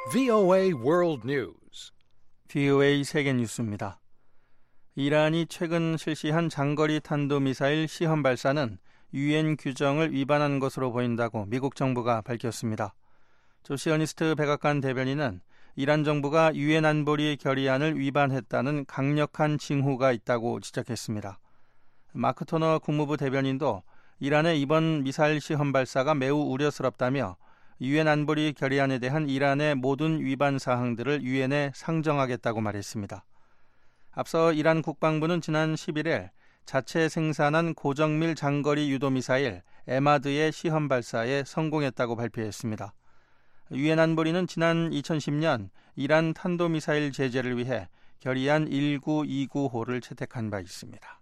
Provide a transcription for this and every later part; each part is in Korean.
VOA World News. VOA 세계 뉴스입니다. 이란이 최근 실시한 장거리 탄도미사일 시험 발사는 유엔 규정을 위반한 것으로 보인다고 미국 정부가 밝혔습니다. 조시어니스트 백악관 대변인은 이란 정부가 유엔 안보리 결의안을 위반했다는 강력한 징후가 있다고 지적했습니다. 마크 토너 국무부 대변인도 이란의 이번 미사일 시험 발사가 매우 우려스럽다며 유엔 안보리 결의안에 대한 이란의 모든 위반 사항들을 유엔에 상정하겠다고 말했습니다. 앞서 이란 국방부는 지난 11일 자체 생산한 고정밀 장거리 유도미사일 에마드의 시험 발사에 성공했다고 발표했습니다. 유엔 안보리는 지난 2010년 이란 탄도미사일 제재를 위해 결의안 1929호를 채택한 바 있습니다.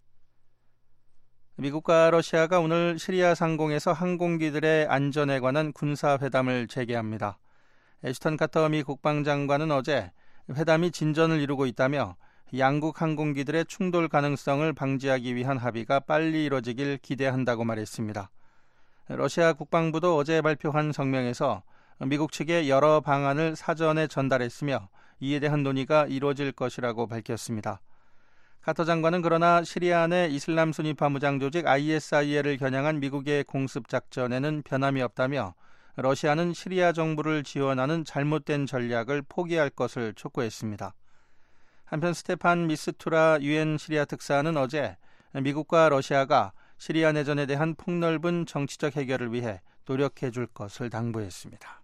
미국과 러시아가 오늘 시리아 상공에서 항공기들의 안전에 관한 군사회담을 재개합니다. 애슈턴 카터 미 국방장관은 어제 회담이 진전을 이루고 있다며 양국 항공기들의 충돌 가능성을 방지하기 위한 합의가 빨리 이뤄지길 기대한다고 말했습니다. 러시아 국방부도 어제 발표한 성명에서 미국 측에 여러 방안을 사전에 전달했으며 이에 대한 논의가 이루어질 것이라고 밝혔습니다. 카터 장관은 그러나 시리아 내 이슬람 순위파 무장 조직 ISIL을 겨냥한 미국의 공습 작전에는 변함이 없다며 러시아는 시리아 정부를 지원하는 잘못된 전략을 포기할 것을 촉구했습니다. 한편 스테판 미스투라 유엔 시리아 특사는 어제 미국과 러시아가 시리아 내전에 대한 폭넓은 정치적 해결을 위해 노력해 줄 것을 당부했습니다.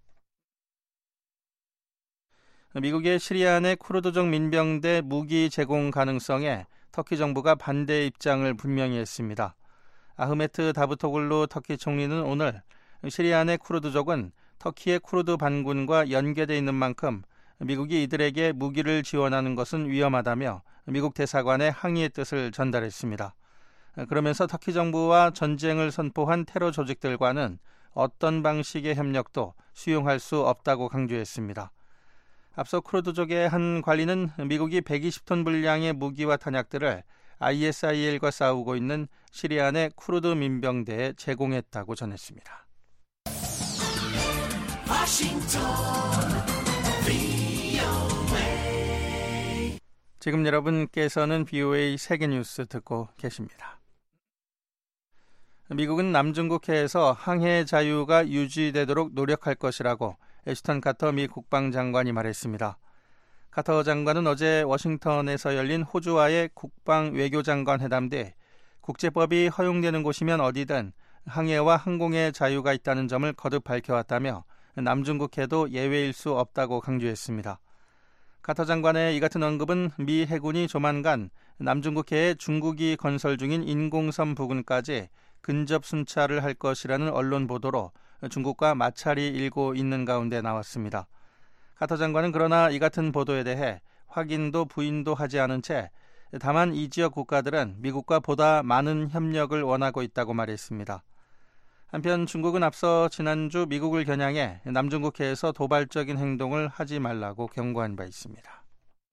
미국의 시리아 내 쿠르드족 민병대 무기 제공 가능성에 터키 정부가 반대 입장을 분명히 했습니다. 아흐메트 다부토글루 터키 총리는 오늘 시리아 내 쿠르드족은 터키의 쿠르드 반군과 연계되어 있는 만큼 미국이 이들에게 무기를 지원하는 것은 위험하다며 미국 대사관에 항의의 뜻을 전달했습니다. 그러면서 터키 정부와 전쟁을 선포한 테러 조직들과는 어떤 방식의 협력도 수용할 수 없다고 강조했습니다. 앞서 쿠르드족의 한 관리는 미국이 120톤 분량의 무기와 탄약들을 ISIL과 싸우고 있는 시리아 내 쿠르드 민병대에 제공했다고 전했습니다. 지금 여러분께서는 VOA 세계뉴스 듣고 계십니다. 미국은 남중국해에서 항해 자유가 유지되도록 노력할 것이라고 애슈턴 카터 미 국방장관이 말했습니다. 카터 장관은 어제 워싱턴에서 열린 호주와의 국방 외교장관 회담 뒤 국제법이 허용되는 곳이면 어디든 항해와 항공의 자유가 있다는 점을 거듭 밝혀왔다며 남중국해도 예외일 수 없다고 강조했습니다. 카터 장관의 이 같은 언급은 미 해군이 조만간 남중국해에 중국이 건설 중인 인공섬 부근까지 근접 순찰을 할 것이라는 언론 보도로 중국과 마찰이 일고 있는 가운데 나왔습니다. 카터 장관은 그러나 이 같은 보도에 대해 확인도 부인도 하지 않은 채 다만 이 지역 국가들은 미국과 보다 많은 협력을 원하고 있다고 말했습니다. 한편 중국은 앞서 지난주 미국을 겨냥해 남중국해에서 도발적인 행동을 하지 말라고 경고한 바 있습니다.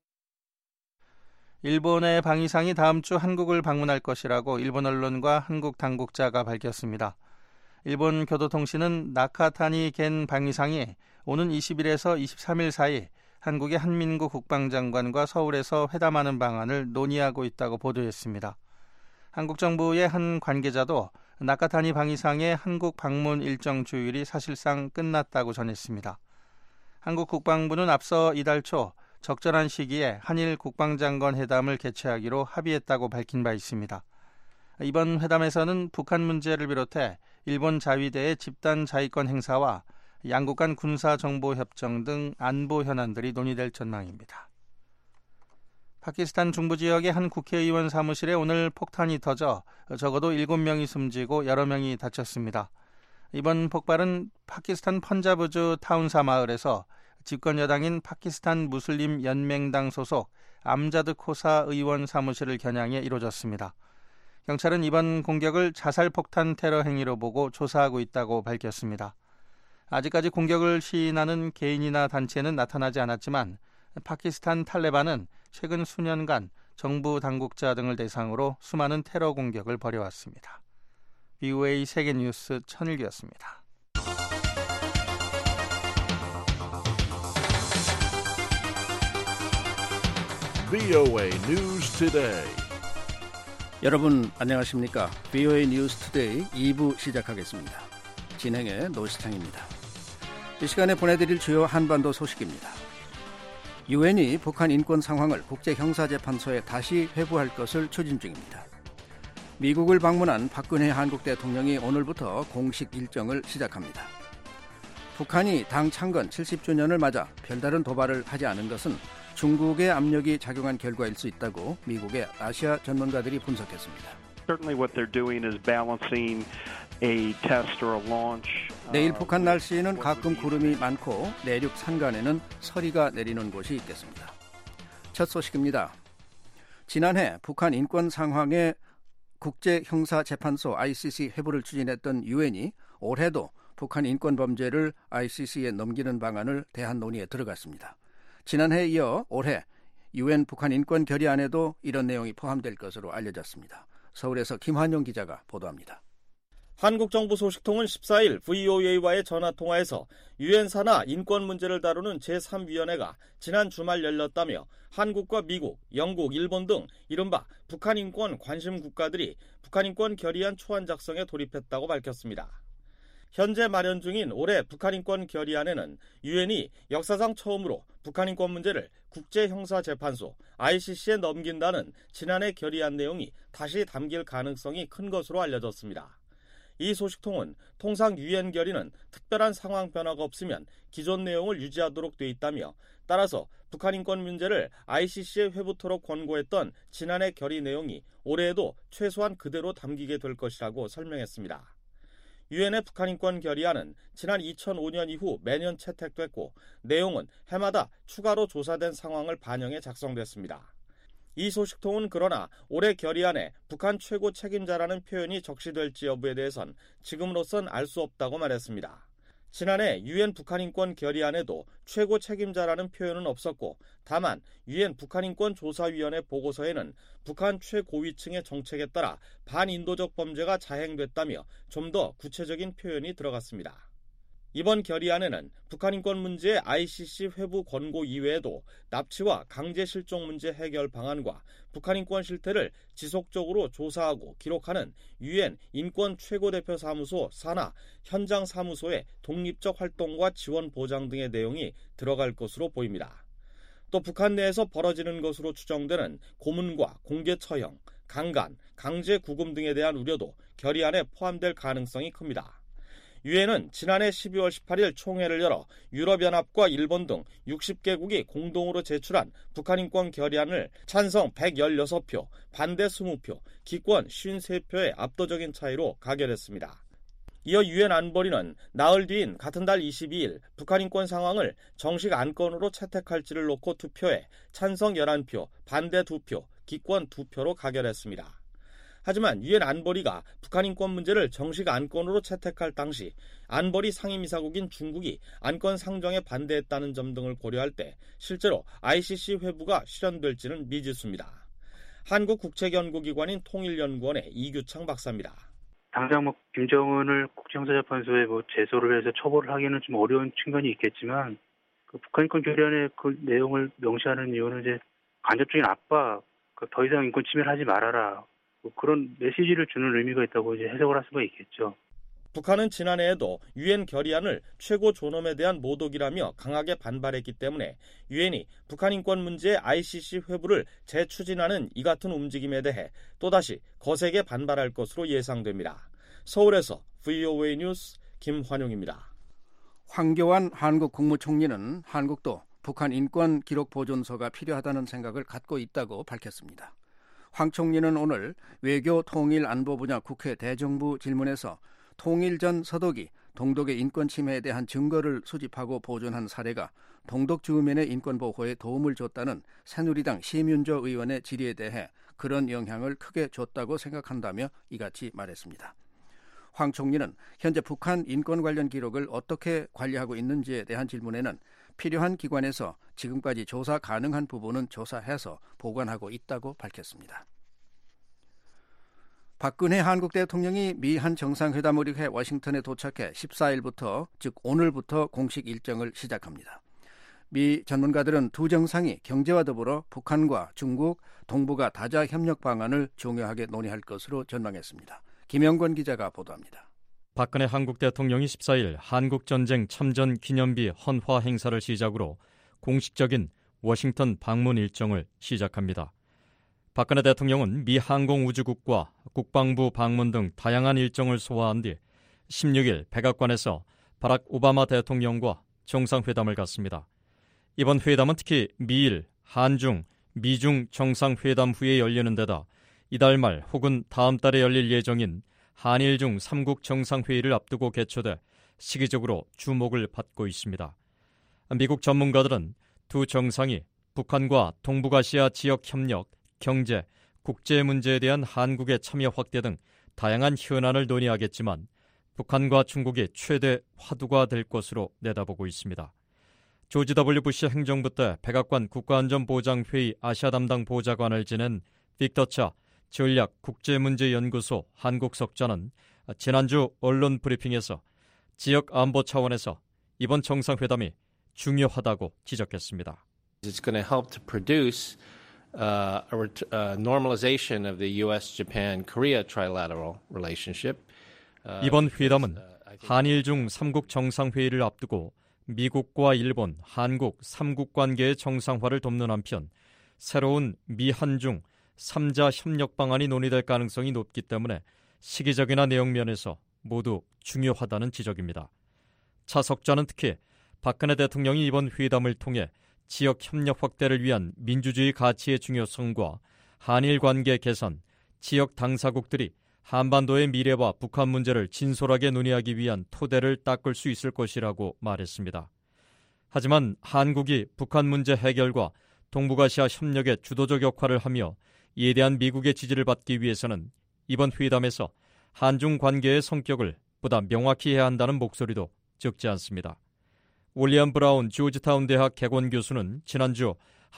일본의 방위상이 다음 주 한국을 방문할 것이라고 일본 언론과 한국 당국자가 밝혔습니다. 일본 교도통신은 나카타니 겐 방위상이 오는 20일에서 23일 사이 한국의 한민구 국방장관과 서울에서 회담하는 방안을 논의하고 있다고 보도했습니다. 한국 정부의 한 관계자도 나카타니 방위상의 한국 방문 일정 주율이 사실상 끝났다고 전했습니다. 한국 국방부는 앞서 이달 초 적절한 시기에 한일 국방장관 회담을 개최하기로 합의했다고 밝힌 바 있습니다. 이번 회담에서는 북한 문제를 비롯해 일본 자위대의 집단 자위권 행사와 양국 간 군사정보협정 등 안보 현안들이 논의될 전망입니다. 파키스탄 중부 지역의 한 국회의원 사무실에 오늘 폭탄이 터져 적어도 7명이 숨지고 여러 명이 다쳤습니다. 이번 폭발은 파키스탄 펀자브주 타운사 마을에서 집권 여당인 파키스탄 무슬림 연맹당 소속 암자드 코사 의원 사무실을 겨냥해 이루어졌습니다. 경찰은 이번 공격을 자살폭탄 테러 행위로 보고 조사하고 있다고 밝혔습니다. 아직까지 공격을 시인하는 개인이나 단체는 나타나지 않았지만 파키스탄 탈레반은 최근 수년간 정부 당국자 등을 대상으로 수많은 테러 공격을 벌여왔습니다. VOA 세계뉴스 천일기였습니다. VOA News Today. 여러분 안녕하십니까? VOA News Today 2부 시작하겠습니다. 진행의 노시창입니다. 이 시간에 보내드릴 주요 한반도 소식입니다. 유엔이 북한 인권 상황을 국제형사재판소에 다시 회부할 것을 추진 중입니다. 미국을 방문한 박근혜 한국 대통령이 오늘부터 공식 일정을 시작합니다. 북한이 당 창건 70주년을 맞아 별다른 도발을 하지 않은 것은 중국의 압력이 작용한 결과일 수 있다고 미국의 아시아 전문가들이 분석했습니다. Certainly what they're doing is balancing a test or a launch. 내일 북한 날씨에는 가끔 구름이 많고 내륙 산간에는 서리가 내리는 곳이 있겠습니다. 첫 소식입니다. 지난해 북한 인권 상황에 국제형사재판소 ICC 회부를 추진했던 유엔이 올해도 북한 인권 범죄를 ICC에 넘기는 방안을 대한 논의에 들어갔습니다. 지난해에 이어 올해 유엔 북한 인권 결의안에도 이런 내용이 포함될 것으로 알려졌습니다. 서울에서 김환용 기자가 보도합니다. 한국 정부 소식통은 14일 VOA와의 전화통화에서 유엔 산하 인권 문제를 다루는 제3위원회가 지난 주말 열렸다며 한국과 미국, 영국, 일본 등 이른바 북한 인권 관심 국가들이 북한 인권 결의안 초안 작성에 돌입했다고 밝혔습니다. 현재 마련 중인 올해 북한 인권 결의안에는 유엔이 역사상 처음으로 북한 인권 문제를 국제형사재판소 ICC에 넘긴다는 지난해 결의안 내용이 다시 담길 가능성이 큰 것으로 알려졌습니다. 이 소식통은 통상 유엔 결의는 특별한 상황 변화가 없으면 기존 내용을 유지하도록 돼 있다며 따라서 북한 인권 문제를 ICC에 회부토록 권고했던 지난해 결의 내용이 올해에도 최소한 그대로 담기게 될 것이라고 설명했습니다. 유엔의 북한 인권 결의안은 지난 2005년 이후 매년 채택됐고 내용은 해마다 추가로 조사된 상황을 반영해 작성됐습니다. 이 소식통은 그러나 올해 결의안에 북한 최고 책임자라는 표현이 적시될지 여부에 대해선 지금으로선 알 수 없다고 말했습니다. 지난해 유엔 북한 인권 결의안에도 최고 책임자라는 표현은 없었고 다만 유엔 북한 인권 조사위원회 보고서에는 북한 최고위층의 정책에 따라 반인도적 범죄가 자행됐다며 좀 더 구체적인 표현이 들어갔습니다. 이번 결의안에는 북한 인권 문제의 ICC 회부 권고 이외에도 납치와 강제 실종 문제 해결 방안과 북한 인권 실태를 지속적으로 조사하고 기록하는 유엔 인권 최고대표 사무소 산하 현장 사무소의 독립적 활동과 지원 보장 등의 내용이 들어갈 것으로 보입니다. 또 북한 내에서 벌어지는 것으로 추정되는 고문과 공개 처형, 강간, 강제 구금 등에 대한 우려도 결의안에 포함될 가능성이 큽니다. 유엔은 지난해 12월 18일 총회를 열어 유럽연합과 일본 등 60개국이 공동으로 제출한 북한 인권 결의안을 찬성 116표, 반대 20표, 기권 53표의 압도적인 차이로 가결했습니다. 이어 유엔 안보리는 나흘 뒤인 같은 달 22일 북한 인권 상황을 정식 안건으로 채택할지를 놓고 투표해 찬성 11표, 반대 2표, 기권 2표로 가결했습니다. 하지만 유엔 안보리가 북한 인권 문제를 정식 안건으로 채택할 당시 안보리 상임이사국인 중국이 안건 상정에 반대했다는 점 등을 고려할 때 실제로 ICC 회부가 실현될지는 미지수입니다. 한국국책연구기관인 통일연구원의 이규창 박사입니다. 당장 김정은을 국제형사재판소에 제소를 해서 처벌을 하기는 좀 어려운 측면이 있겠지만 북한 인권 결의안의 그 내용을 명시하는 이유는 이제 간접적인 압박, 더 이상 인권 침해를 하지 말아라. 그런 메시지를 주는 의미가 있다고 이제 해석을 할 수가 있겠죠. 북한은 지난해에도 유엔 결의안을 최고 존엄에 대한 모독이라며 강하게 반발했기 때문에 유엔이 북한 인권 문제의 ICC 회부를 재추진하는 이 같은 움직임에 대해 또다시 거세게 반발할 것으로 예상됩니다. 서울에서 VOA 뉴스 김환용입니다. 황교안 한국 국무총리는 한국도 북한 인권 기록 보존소가 필요하다는 생각을 갖고 있다고 밝혔습니다. 황 총리는 오늘 외교 통일 안보 분야 국회 대정부 질문에서 통일 전 서독이 동독의 인권 침해에 대한 증거를 수집하고 보존한 사례가 동독 주민의 인권 보호에 도움을 줬다는 새누리당 심윤조 의원의 질의에 대해 그런 영향을 크게 줬다고 생각한다며 이같이 말했습니다. 황 총리는 현재 북한 인권 관련 기록을 어떻게 관리하고 있는지에 대한 질문에는 필요한 기관에서 지금까지 조사 가능한 부분은 조사해서 보관하고 있다고 밝혔습니다. 박근혜 한국 대통령이 미한 정상회담을 위해 워싱턴에 도착해 14일부터 즉 오늘부터 공식 일정을 시작합니다. 미 전문가들은 두 정상이 경제와 더불어 북한과 중국, 동북아 다자 협력 방안을 중요하게 논의할 것으로 전망했습니다. 김영권 기자가 보도합니다. 박근혜 한국 대통령이 14일 한국전쟁 참전 기념비 헌화 행사를 시작으로 공식적인 워싱턴 방문 일정을 시작합니다. 박근혜 대통령은 미 항공우주국과 국방부 방문 등 다양한 일정을 소화한 뒤 16일 백악관에서 바락 오바마 대통령과 정상회담을 갖습니다. 이번 회담은 특히 미일, 한중, 미중 정상회담 후에 열리는 데다 이달 말 혹은 다음 달에 열릴 예정인 한일중 3국 정상회의를 앞두고 개최돼 시기적으로 주목을 받고 있습니다. 미국 전문가들은 두 정상이 북한과 동북아시아 지역 협력, 경제, 국제 문제에 대한 한국의 참여 확대 등 다양한 현안을 논의하겠지만 북한과 중국이 최대 화두가 될 것으로 내다보고 있습니다. 조지 W. 부시 행정부 때 백악관 국가안전보장회의 아시아 담당 보좌관을 지낸 빅터 차 전략국제문제연구소 한국석자는 지난주 언론 브리핑에서 지역 안보 차원에서 이번 정상회담이 중요하다고 지적했습니다. It's going to help to produce a normalization of the U.S.-Japan-Korea trilateral relationship. 이번 회담은 한일중 3국 정상회의를 앞두고 미국과 일본, 한국 3국 관계의 정상화를 돕는 한편 새로운 미한중 3자 협력 방안이 논의될 가능성이 높기 때문에 시기적이나 내용 면에서 모두 중요하다는 지적입니다. 차 석자는 특히 박근혜 대통령이 이번 회담을 통해 지역 협력 확대를 위한 민주주의 가치의 중요성과 한일 관계 개선, 지역 당사국들이 한반도의 미래와 북한 문제를 진솔하게 논의하기 위한 토대를 닦을 수 있을 것이라고 말했습니다. 하지만 한국이 북한 문제 해결과 동북아시아 협력에 주도적 역할을 하며 이에 대한 미국의 지지를 받기 위해서는 이번 회담에서 한중 관계의 성격을 보다 명확히 해야 한다는 목소리도 적지 않습니다. 윌리엄 브라운 조지타운 대학 개건 교수는 지난주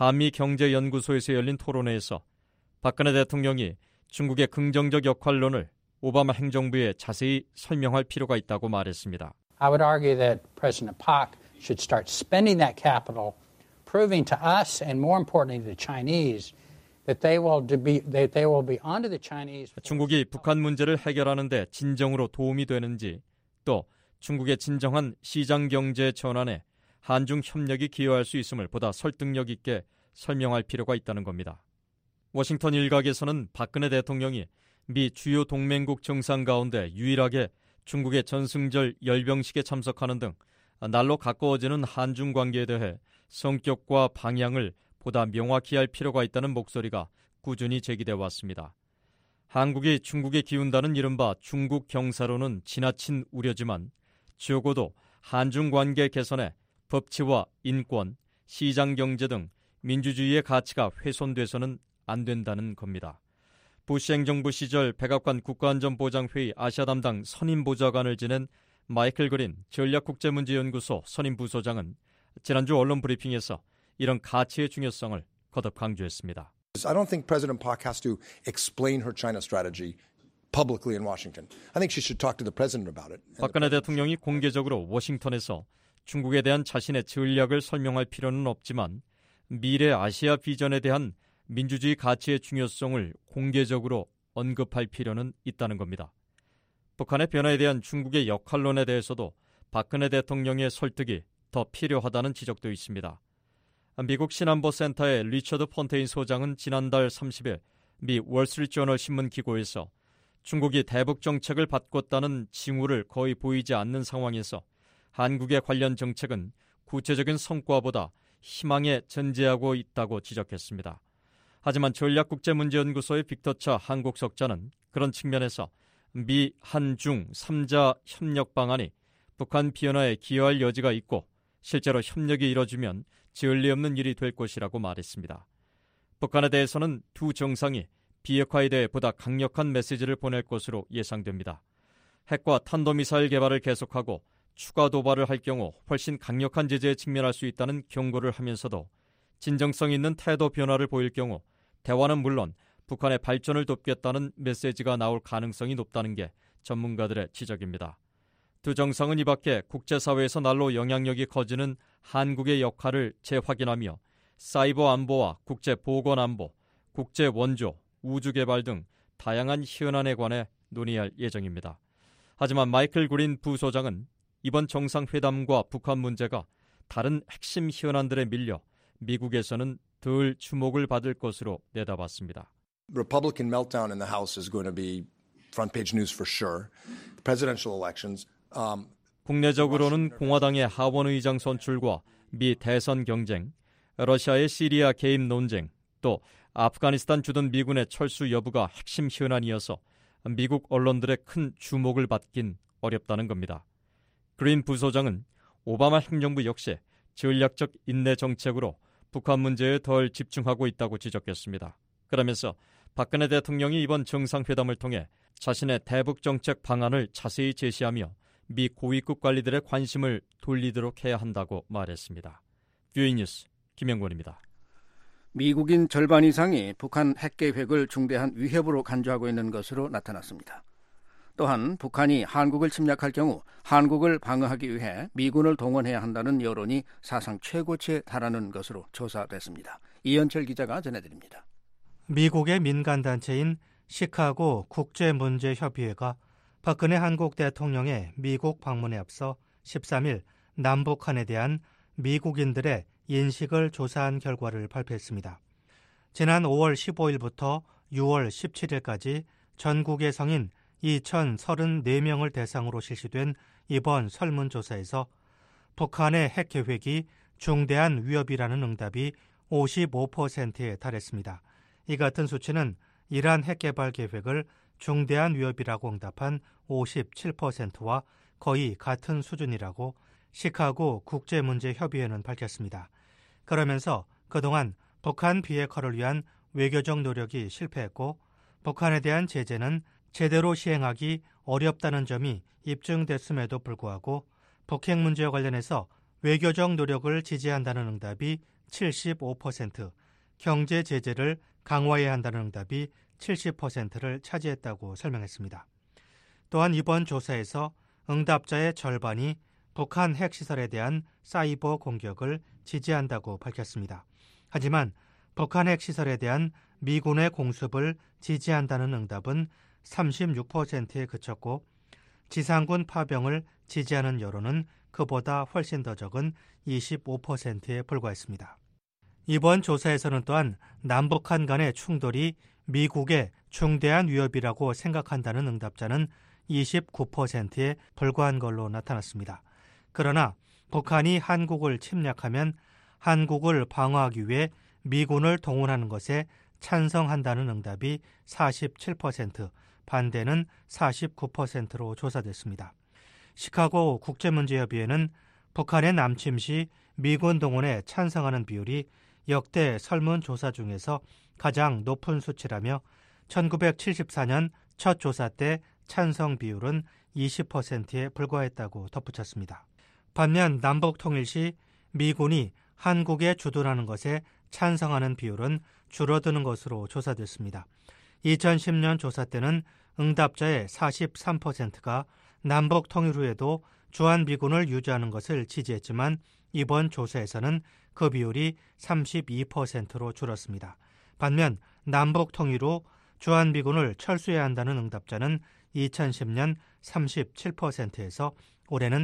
한미경제연구소에서 열린 토론회에서 박근혜 대통령이 중국의 긍정적 역할론을 오바마 행정부에 자세히 설명할 필요가 있다고 말했습니다. I would argue that President Park should start spending that capital, proving to us and more importantly the Chinese that they will be onto the Chinese. 중국이 북한 문제를 해결하는 데 진정으로 도움이 되는지 또 중국의 진정한 시장 경제 전환에 한중 협력이 기여할 수 있음을 보다 설득력 있게 설명할 필요가 있다는 겁니다. 워싱턴 일각에서는 박근혜 대통령이 미 주요 동맹국 정상 가운데 유일하게 중국의 전승절 열병식에 참석하는 등 날로 가까워지는 한중 관계에 대해 성격과 방향을 보다 명확히 할 필요가 있다는 목소리가 꾸준히 제기돼 왔습니다. 한국이 중국에 기운다는 이른바 중국 경사로는 지나친 우려지만 적어도 한중 관계 개선에 법치와 인권, 시장 경제 등 민주주의의 가치가 훼손돼서는 안 된다는 겁니다. 부시 행정부 시절 백악관 국가안전보장회의 아시아 담당 선임보좌관을 지낸 마이클 그린 전략국제문제연구소 선임부소장은 지난주 언론 브리핑에서 이런 가치의 중요성을 거듭 강조했습니다. I don't think President Park has to explain her China strategy publicly in Washington. I think she should talk to the president about it. 박근혜 대통령이 공개적으로 워싱턴에서 중국에 대한 자신의 전략을 설명할 필요는 없지만 미래 아시아 비전에 대한 민주주의 가치의 중요성을 공개적으로 언급할 필요는 있다는 겁니다. 북한의 변화에 대한 중국의 역할론에 대해서도 박근혜 대통령의 설득이 더 필요하다는 지적도 있습니다. 미국 신안보센터의 리처드 폰테인 소장은 지난달 30일 미 월스트리트저널 신문 기고에서 중국이 대북 정책을 바꿨다는 징후를 거의 보이지 않는 상황에서 한국의 관련 정책은 구체적인 성과보다 희망에 전제하고 있다고 지적했습니다. 하지만 전략국제문제연구소의 빅터 차 한국석자는 그런 측면에서 미, 한, 중 3자 협력 방안이 북한 비현화에 기여할 여지가 있고 실제로 협력이 이뤄지면 전례 없는 일이 될 것이라고 말했습니다. 북한에 대해서는 두 정상이 비핵화에 대해 보다 강력한 메시지를 보낼 것으로 예상됩니다. 핵과 탄도미사일 개발을 계속하고 추가 도발을 할 경우 훨씬 강력한 제재에 직면할 수 있다는 경고를 하면서도 진정성 있는 태도 변화를 보일 경우 대화는 물론 북한의 발전을 돕겠다는 메시지가 나올 가능성이 높다는 게 전문가들의 지적입니다. 두 정상은 이 밖에 국제사회에서 날로 영향력이 커지는 한국의 역할을 재확인하며 사이버 안보와 국제보건안보, 국제원조, 우주개발 등 다양한 현안에 관해 논의할 예정입니다. 하지만 마이클 그린 부소장은 이번 정상회담과 북한 문제가 다른 핵심 현안들에 밀려 미국에서는 덜 주목을 받을 것으로 내다봤습니다. Republican meltdown in the House is going to be front page news for sure. Presidential elections. 국내적으로는 공화당의 하원 의장 선출과 미 대선 경쟁, 러시아의 시리아 개입 논쟁, 또 아프가니스탄 주둔 미군의 철수 여부가 핵심 현안이어서 미국 언론들의 큰 주목을 받긴 어렵다는 겁니다. 그린 부소장은 오바마 행정부 역시 전략적 인내 정책으로 북한 문제에 덜 집중하고 있다고 지적했습니다. 그러면서 박근혜 대통령이 이번 정상회담을 통해 자신의 대북 정책 방안을 자세히 제시하며 미 고위급 관리들의 관심을 돌리도록 해야 한다고 말했습니다. 뷰이 뉴스 김영권입니다. 미국인 절반 이상이 북한 핵 계획을 중대한 위협으로 간주하고 있는 것으로 나타났습니다. 또한 북한이 한국을 침략할 경우 한국을 방어하기 위해 미군을 동원해야 한다는 여론이 사상 최고치에 달하는 것으로 조사됐습니다. 이현철 기자가 전해드립니다. 미국의 민간단체인 시카고 국제문제협의회가 박근혜 한국 대통령의 미국 방문에 앞서 13일 남북한에 대한 미국인들의 인식을 조사한 결과를 발표했습니다. 지난 5월 15일부터 6월 17일까지 전국의 성인 2,034명을 대상으로 실시된 이번 설문조사에서 북한의 핵 계획이 중대한 위협이라는 응답이 55%에 달했습니다. 이 같은 수치는 이란 핵 개발 계획을 중대한 위협이라고 응답한 57%와 거의 같은 수준이라고 시카고 국제문제협의회는 밝혔습니다. 그러면서 그동안 북한 비핵화를 위한 외교적 노력이 실패했고 북한에 대한 제재는 제대로 시행하기 어렵다는 점이 입증됐음에도 불구하고 북핵 문제와 관련해서 외교적 노력을 지지한다는 응답이 75%, 경제 제재를 강화해야 한다는 응답이 70%를 차지했다고 설명했습니다. 또한 이번 조사에서 응답자의 절반이 북한 핵시설에 대한 사이버 공격을 지지한다고 밝혔습니다. 하지만 북한 핵시설에 대한 미군의 공습을 지지한다는 응답은 36%에 그쳤고 지상군 파병을 지지하는 여론은 그보다 훨씬 더 적은 25%에 불과했습니다. 이번 조사에서는 또한 남북한 간의 충돌이 미국의 중대한 위협이라고 생각한다는 응답자는 29%에 불과한 걸로 나타났습니다. 그러나 북한이 한국을 침략하면 한국을 방어하기 위해 미군을 동원하는 것에 찬성한다는 응답이 47%, 반대는 49%로 조사됐습니다. 시카고 국제문제협의회는 북한의 남침 시 미군 동원에 찬성하는 비율이 역대 설문조사 중에서 가장 높은 수치라며 1974년 첫 조사 때 찬성 비율은 20%에 불과했다고 덧붙였습니다. 반면 남북 통일 시 미군이 한국에 주둔하는 것에 찬성하는 비율은 줄어드는 것으로 조사됐습니다. 2010년 조사 때는 응답자의 43%가 남북 통일 후에도 주한미군을 유지하는 것을 지지했지만 이번 조사에서는 그 비율이 32%로 줄었습니다. 반면 남북 통일 후 주한미군을 철수해야 한다는 응답자는 2010년 37%에서 올해는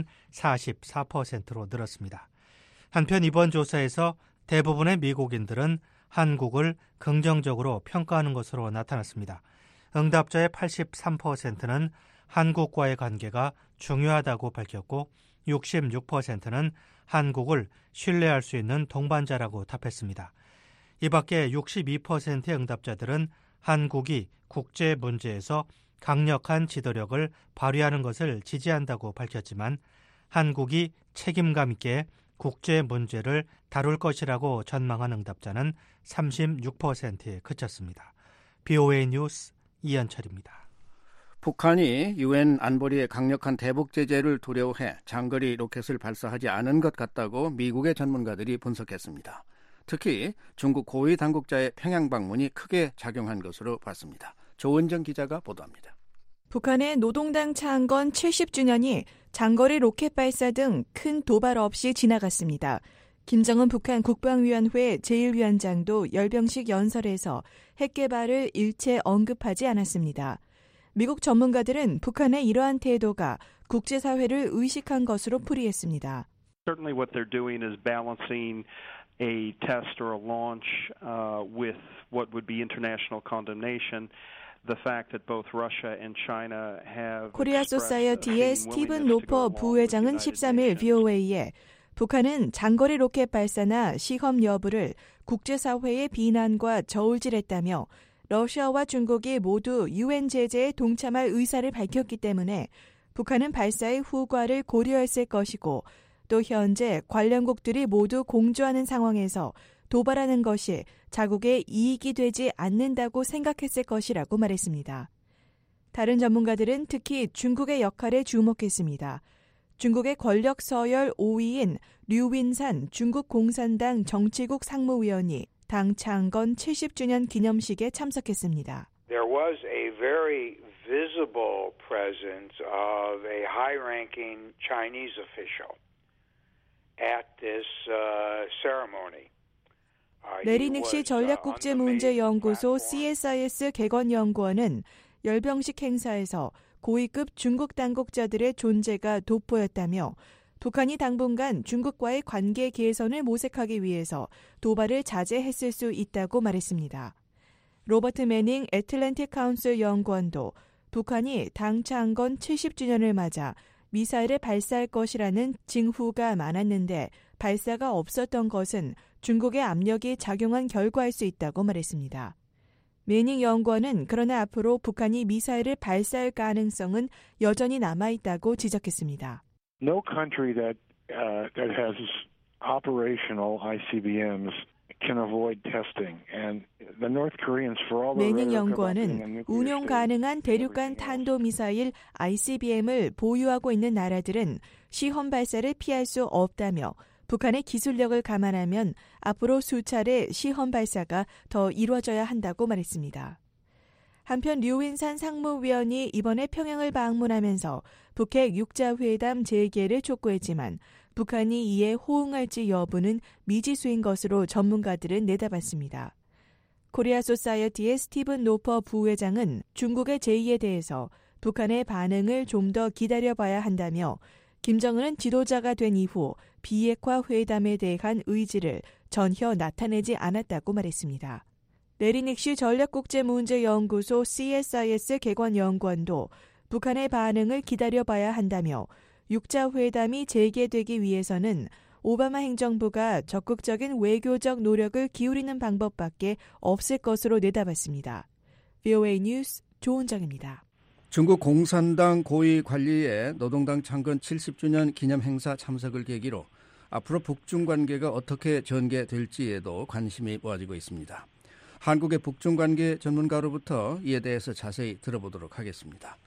44%로 늘었습니다. 한편 이번 조사에서 대부분의 미국인들은 한국을 긍정적으로 평가하는 것으로 나타났습니다. 응답자의 83%는 한국과의 관계가 중요하다고 밝혔고 66%는 한국을 신뢰할 수 있는 동반자라고 답했습니다. 이 밖에 62%의 응답자들은 한국이 국제 문제에서 강력한 지도력을 발휘하는 것을 지지한다고 밝혔지만 한국이 책임감 있게 국제 문제를 다룰 것이라고 전망한 응답자는 36%에 그쳤습니다. BOA 뉴스 이현철입니다. 북한이 유엔 안보리의 강력한 대북 제재를 두려워해 장거리 로켓을 발사하지 않은 것 같다고 미국의 전문가들이 분석했습니다. 특히 중국 고위 당국자의 평양 방문이 크게 작용한 것으로 봤습니다. 조은정 기자가 보도합니다. 북한의 노동당 창건 70주년이 장거리 로켓 발사 등 큰 도발 없이 지나갔습니다. 김정은 북한 국방위원회 제1위원장도 열병식 연설에서 핵 개발을 일체 언급하지 않았습니다. 미국 전문가들은 북한의 이러한 태도가 국제사회를 의식한 것으로 풀이했습니다. Certainly what they're doing is balancing a test or a launch with what would be international condemnation. The fact that both Russia and China have 코리아 소사이어티의 스티븐 노퍼 부회장은 13일 VOA에 북한은 장거리 로켓 발사나 시험 여부를 국제사회의 비난과 저울질했다며 러시아와 중국이 모두 유엔 제재에 동참할 의사를 밝혔기 때문에 북한은 발사의 후과를 고려했을 것이고 또 현재 관련국들이 모두 공조하는 상황에서 도발하는 것이 자국의 이익이 되지 않는다고 생각했을 것이라고 말했습니다. 다른 전문가들은 특히 중국의 역할에 주목했습니다. 중국의 권력 서열 5위인 류윈산 중국 공산당 정치국 상무위원이 당 창건 70주년 기념식에 참석했습니다. There was a very visible presence of a high-ranking Chinese official at this ceremony. 레리 닉시 전략국제문제연구소 CSIS 개건연구원은 열병식 행사에서 고위급 중국 당국자들의 존재가 돋보였다며 북한이 당분간 중국과의 관계 개선을 모색하기 위해서 도발을 자제했을 수 있다고 말했습니다. 로버트 매닝 애틀랜틱 카운슬 연구원도 북한이 당 창건 70주년을 맞아 미사일을 발사할 것이라는 징후가 많았는데 발사가 없었던 것은 중국의 압력이 작용한 결과일 수 있다고 말했습니다. 매닝 연구원은 그러나 앞으로 북한이 미사일을 발사할 가능성은 여전히 남아있다고 지적했습니다. No country that has operational ICBMs can avoid testing, and the North Koreans, for all the 매닝 연구원은 운용 가능한 대륙간 탄도미사일 ICBM을 보유하고 있는 나라들은 시험 발사를 피할 수 없다며 북한의 기술력을 감안하면 앞으로 수차례 시험 발사가 더 이루어져야 한다고 말했습니다. 한편 류윈산 상무위원이 이번에 평양을 방문하면서 북핵 육자회담 재개를 촉구했지만 북한이 이에 호응할지 여부는 미지수인 것으로 전문가들은 내다봤습니다. 코리아 소사이어티의 스티븐 노퍼 부회장은 중국의 제의에 대해서 북한의 반응을 좀 더 기다려봐야 한다며 김정은은 지도자가 된 이후 비핵화 회담에 대한 의지를 전혀 나타내지 않았다고 말했습니다. 레리 닉시 전략국제문제연구소 CSIS 개건연구원도 북한의 반응을 기다려봐야 한다며 육자회담이 재개되기 위해서는 오바마 행정부가 적극적인 외교적 노력을 기울이는 방법밖에 없을 것으로 내다봤습니다. VOA 뉴스 조은정입니다. 중국 공산당 고위 관리의 노동당 창건 70주년 기념 행사 참석을 계기로 앞으로 북중 관계가 어떻게 전개될지에도 관심이 모아지고 있습니다. 한국의 북중 관계 전문가로부터 이에 대해서 자세히 들어보도록 하겠습니다.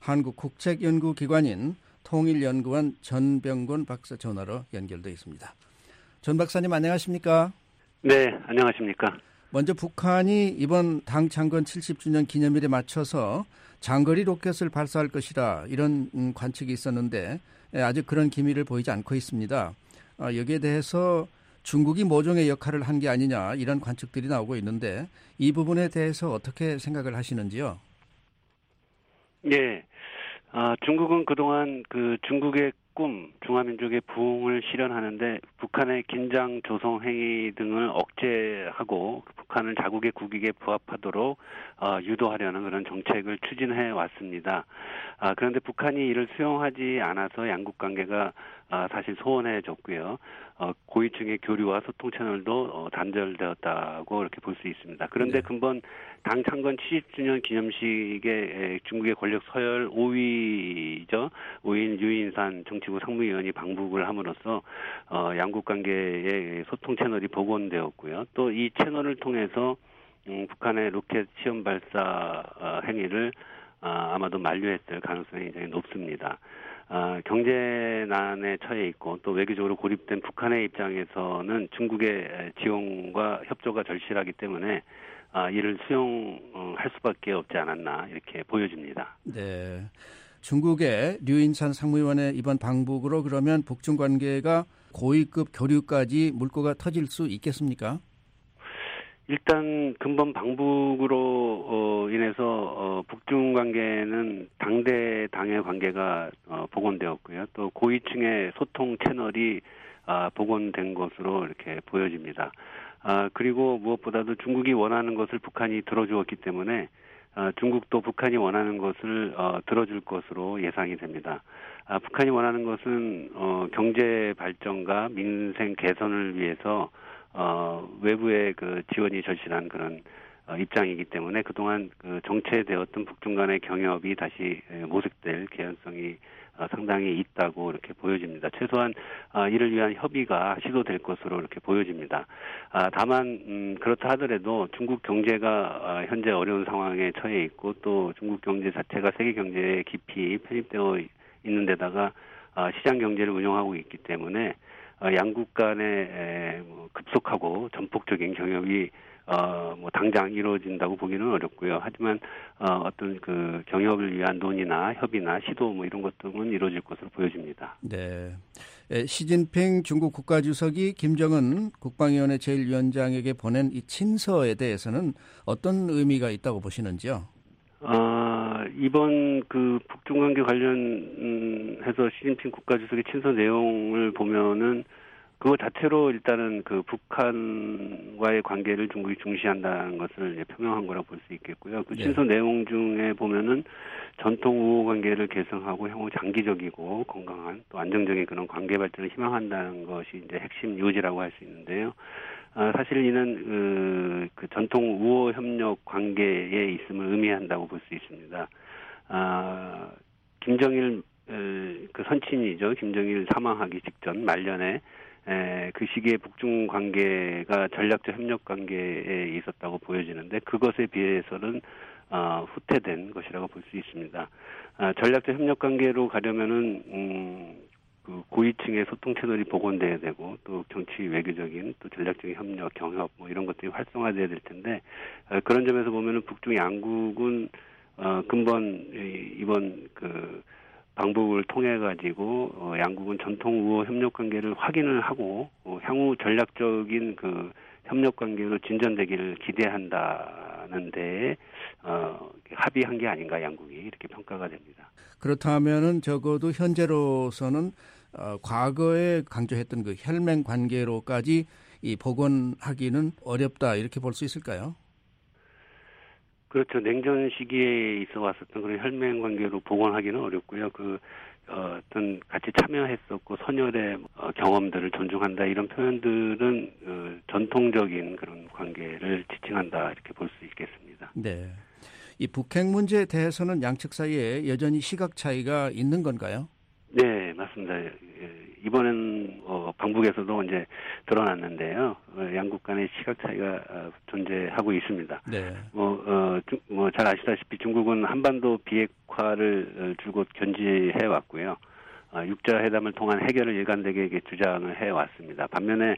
한국국책연구기관인 통일연구원 전병곤 박사 전화로 연결되어 있습니다. 전 박사님 안녕하십니까? 네, 안녕하십니까? 먼저 북한이 이번 당 창건 70주년 기념일에 맞춰서 장거리 로켓을 발사할 것이라 이런 관측이 있었는데 아직 그런 기미를 보이지 않고 있습니다. 여기에 대해서 중국이 모종의 역할을 한 게 아니냐 이런 관측들이 나오고 있는데 이 부분에 대해서 어떻게 생각을 하시는지요? 네, 중국은 그동안 그 중국의 꿈, 중화민족의 부흥을 실현하는데 북한의 긴장 조성 행위 등을 억제하고 북한을 자국의 국익에 부합하도록 유도하려는 그런 정책을 추진해 왔습니다. 그런데 북한이 이를 수용하지 않아서 양국 관계가 사실 소원해졌고요. 고위층의 교류와 소통 채널도 단절되었다고 이렇게 볼 수 있습니다. 그런데 근본 당 창건 70주년 기념식에 중국의 권력 서열 5위죠. 5위인 류인산 정치국 상무위원이 방북을 함으로써 양국 관계의 소통 채널이 복원되었고요. 또 이 채널을 통해서 북한의 로켓 시험 발사 행위를 아마도 만류했을 가능성이 굉장히 높습니다. 경제난에 처해 있고 또 외교적으로 고립된 북한의 입장에서는 중국의 지원과 협조가 절실하기 때문에 이를 수용할 수밖에 없지 않았나 이렇게 보여집니다. 네. 중국의 류인찬 상무위원의 이번 방북으로 그러면 북중 관계가 고위급 교류까지 물꼬가 터질 수 있겠습니까? 일단 근본 방북으로 인해서 북중 관계는 당의 관계가 복원되었고요. 또 고위층의 소통 채널이 복원된 것으로 이렇게 보여집니다. 그리고 무엇보다도 중국이 원하는 것을 북한이 들어주었기 때문에 중국도 북한이 원하는 것을 들어줄 것으로 예상이 됩니다. 북한이 원하는 것은 경제 발전과 민생 개선을 위해서 외부의 그 지원이 절실한 그런 입장이기 때문에 그동안 그 정체되었던 북중 간의 경협이 다시 모색될 개연성이 상당히 있다고 이렇게 보여집니다. 최소한 이를 위한 협의가 시도될 것으로 이렇게 보여집니다. 다만 그렇다 하더라도 중국 경제가 현재 어려운 상황에 처해 있고 또 중국 경제 자체가 세계 경제에 깊이 편입되어 있는 데다가 시장 경제를 운영하고 있기 때문에 양국 간의 급속하고 전폭적인 경협이 당장 이루어진다고 보기는 어렵고요. 하지만 어떤 그 경협을 위한 논의나 협의나 시도 이런 것들은 이루어질 것으로 보여집니다. 네. 시진핑 중국 국가주석이 김정은 국방위원회 제1위원장에게 보낸 이 친서에 대해서는 어떤 의미가 있다고 보시는지요? 이번 그 북중 관계 관련해서 시진핑 국가주석의 친서 내용을 보면은 그거 자체로 일단은 그 북한과의 관계를 중국이 중시한다는 것을 이제 표명한 거라고 볼 수 있겠고요. 그 친서 내용 중에 보면은 전통 우호 관계를 개선하고 향후 장기적이고 건강한 또 안정적인 그런 관계 발전을 희망한다는 것이 이제 핵심 요지라고 할 수 있는데요. 사실 이는 그 전통 우호 협력 관계에 있음을 의미한다고 볼 수 있습니다. 김정일 그 선친이죠. 김정일 사망하기 직전 말년에 그 시기에 북중 관계가 전략적 협력 관계에 있었다고 보여지는데 그것에 비해서는 후퇴된 것이라고 볼 수 있습니다. 전략적 협력 관계로 가려면은 그 고위층의 소통 채널이 복원돼야 되고 또 정치 외교적인 또 전략적인 협력 경협 이런 것들이 활성화돼야 될 텐데 그런 점에서 보면은 북중 양국은 근본 이번 그 방북을 통해 가지고 양국은 전통 우호 협력 관계를 확인을 하고 향후 전략적인 그 협력 관계로 진전되기를 기대한다는 데에 합의한 게 아닌가 양국이 이렇게 평가가 됩니다. 그렇다면은 적어도 현재로서는 과거에 강조했던 그 혈맹 관계로까지 이 복원하기는 어렵다 이렇게 볼 수 있을까요? 그렇죠. 냉전 시기에 있어 왔었던 그런 혈맹 관계로 복원하기는 어렵고요. 어떤 같이 참여했었고 선열의 경험들을 존중한다 이런 표현들은 전통적인 그런 관계를 지칭한다 이렇게 볼 수 있겠습니다. 네. 이 북핵 문제에 대해서는 양측 사이에 여전히 시각 차이가 있는 건가요? 네, 맞습니다. 이번엔 방북에서도 이제 드러났는데요. 양국 간의 시각 차이가 존재하고 있습니다. 네. 잘 아시다시피 중국은 한반도 비핵화를 줄곧 견지해 왔고요. 육자 회담을 통한 해결을 일관되게 주장을 해 왔습니다. 반면에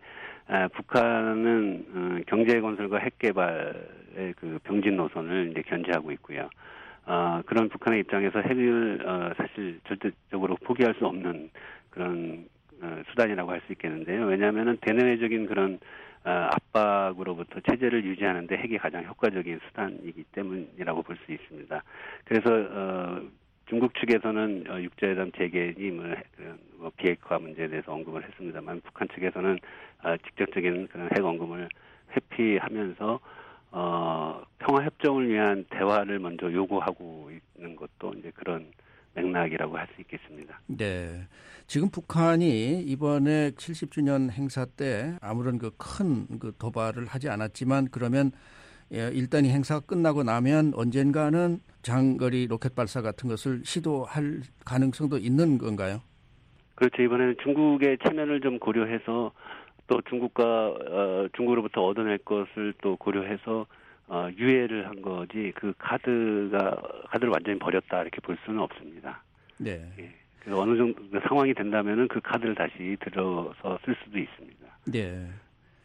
북한은 경제 건설과 핵 개발의 그 병진 노선을 이제 견지하고 있고요. 그런 북한의 입장에서 핵을 사실 절대적으로 포기할 수 없는 그런 수단이라고 할 수 있겠는데요. 왜냐하면은 대내외적인 그런 압박으로부터 체제를 유지하는데 핵이 가장 효과적인 수단이기 때문이라고 볼 수 있습니다. 그래서 중국 측에서는 육자회담 재개니 비핵화 문제에 대해서 언급을 했습니다만 북한 측에서는 직접적인 그런 핵 언급을 회피하면서 평화 협정을 위한 대화를 먼저 요구하고 있는 것도 이제 그런 맥락이라고 할 수 있겠습니다. 네. 지금 북한이 이번에 70주년 행사 때 아무런 큰 도발을 하지 않았지만 그러면 일단 이 행사가 끝나고 나면 언젠가는 장거리 로켓 발사 같은 것을 시도할 가능성도 있는 건가요? 그렇죠. 이번에는 중국의 체면을 좀 고려해서 또 중국으로부터 얻어낼 것을 또 고려해서 유예를 한 거지 그 카드를 완전히 버렸다 이렇게 볼 수는 없습니다. 네. 예. 그래서 어느 정도 상황이 된다면은 그 카드를 다시 들어서 쓸 수도 있습니다. 네.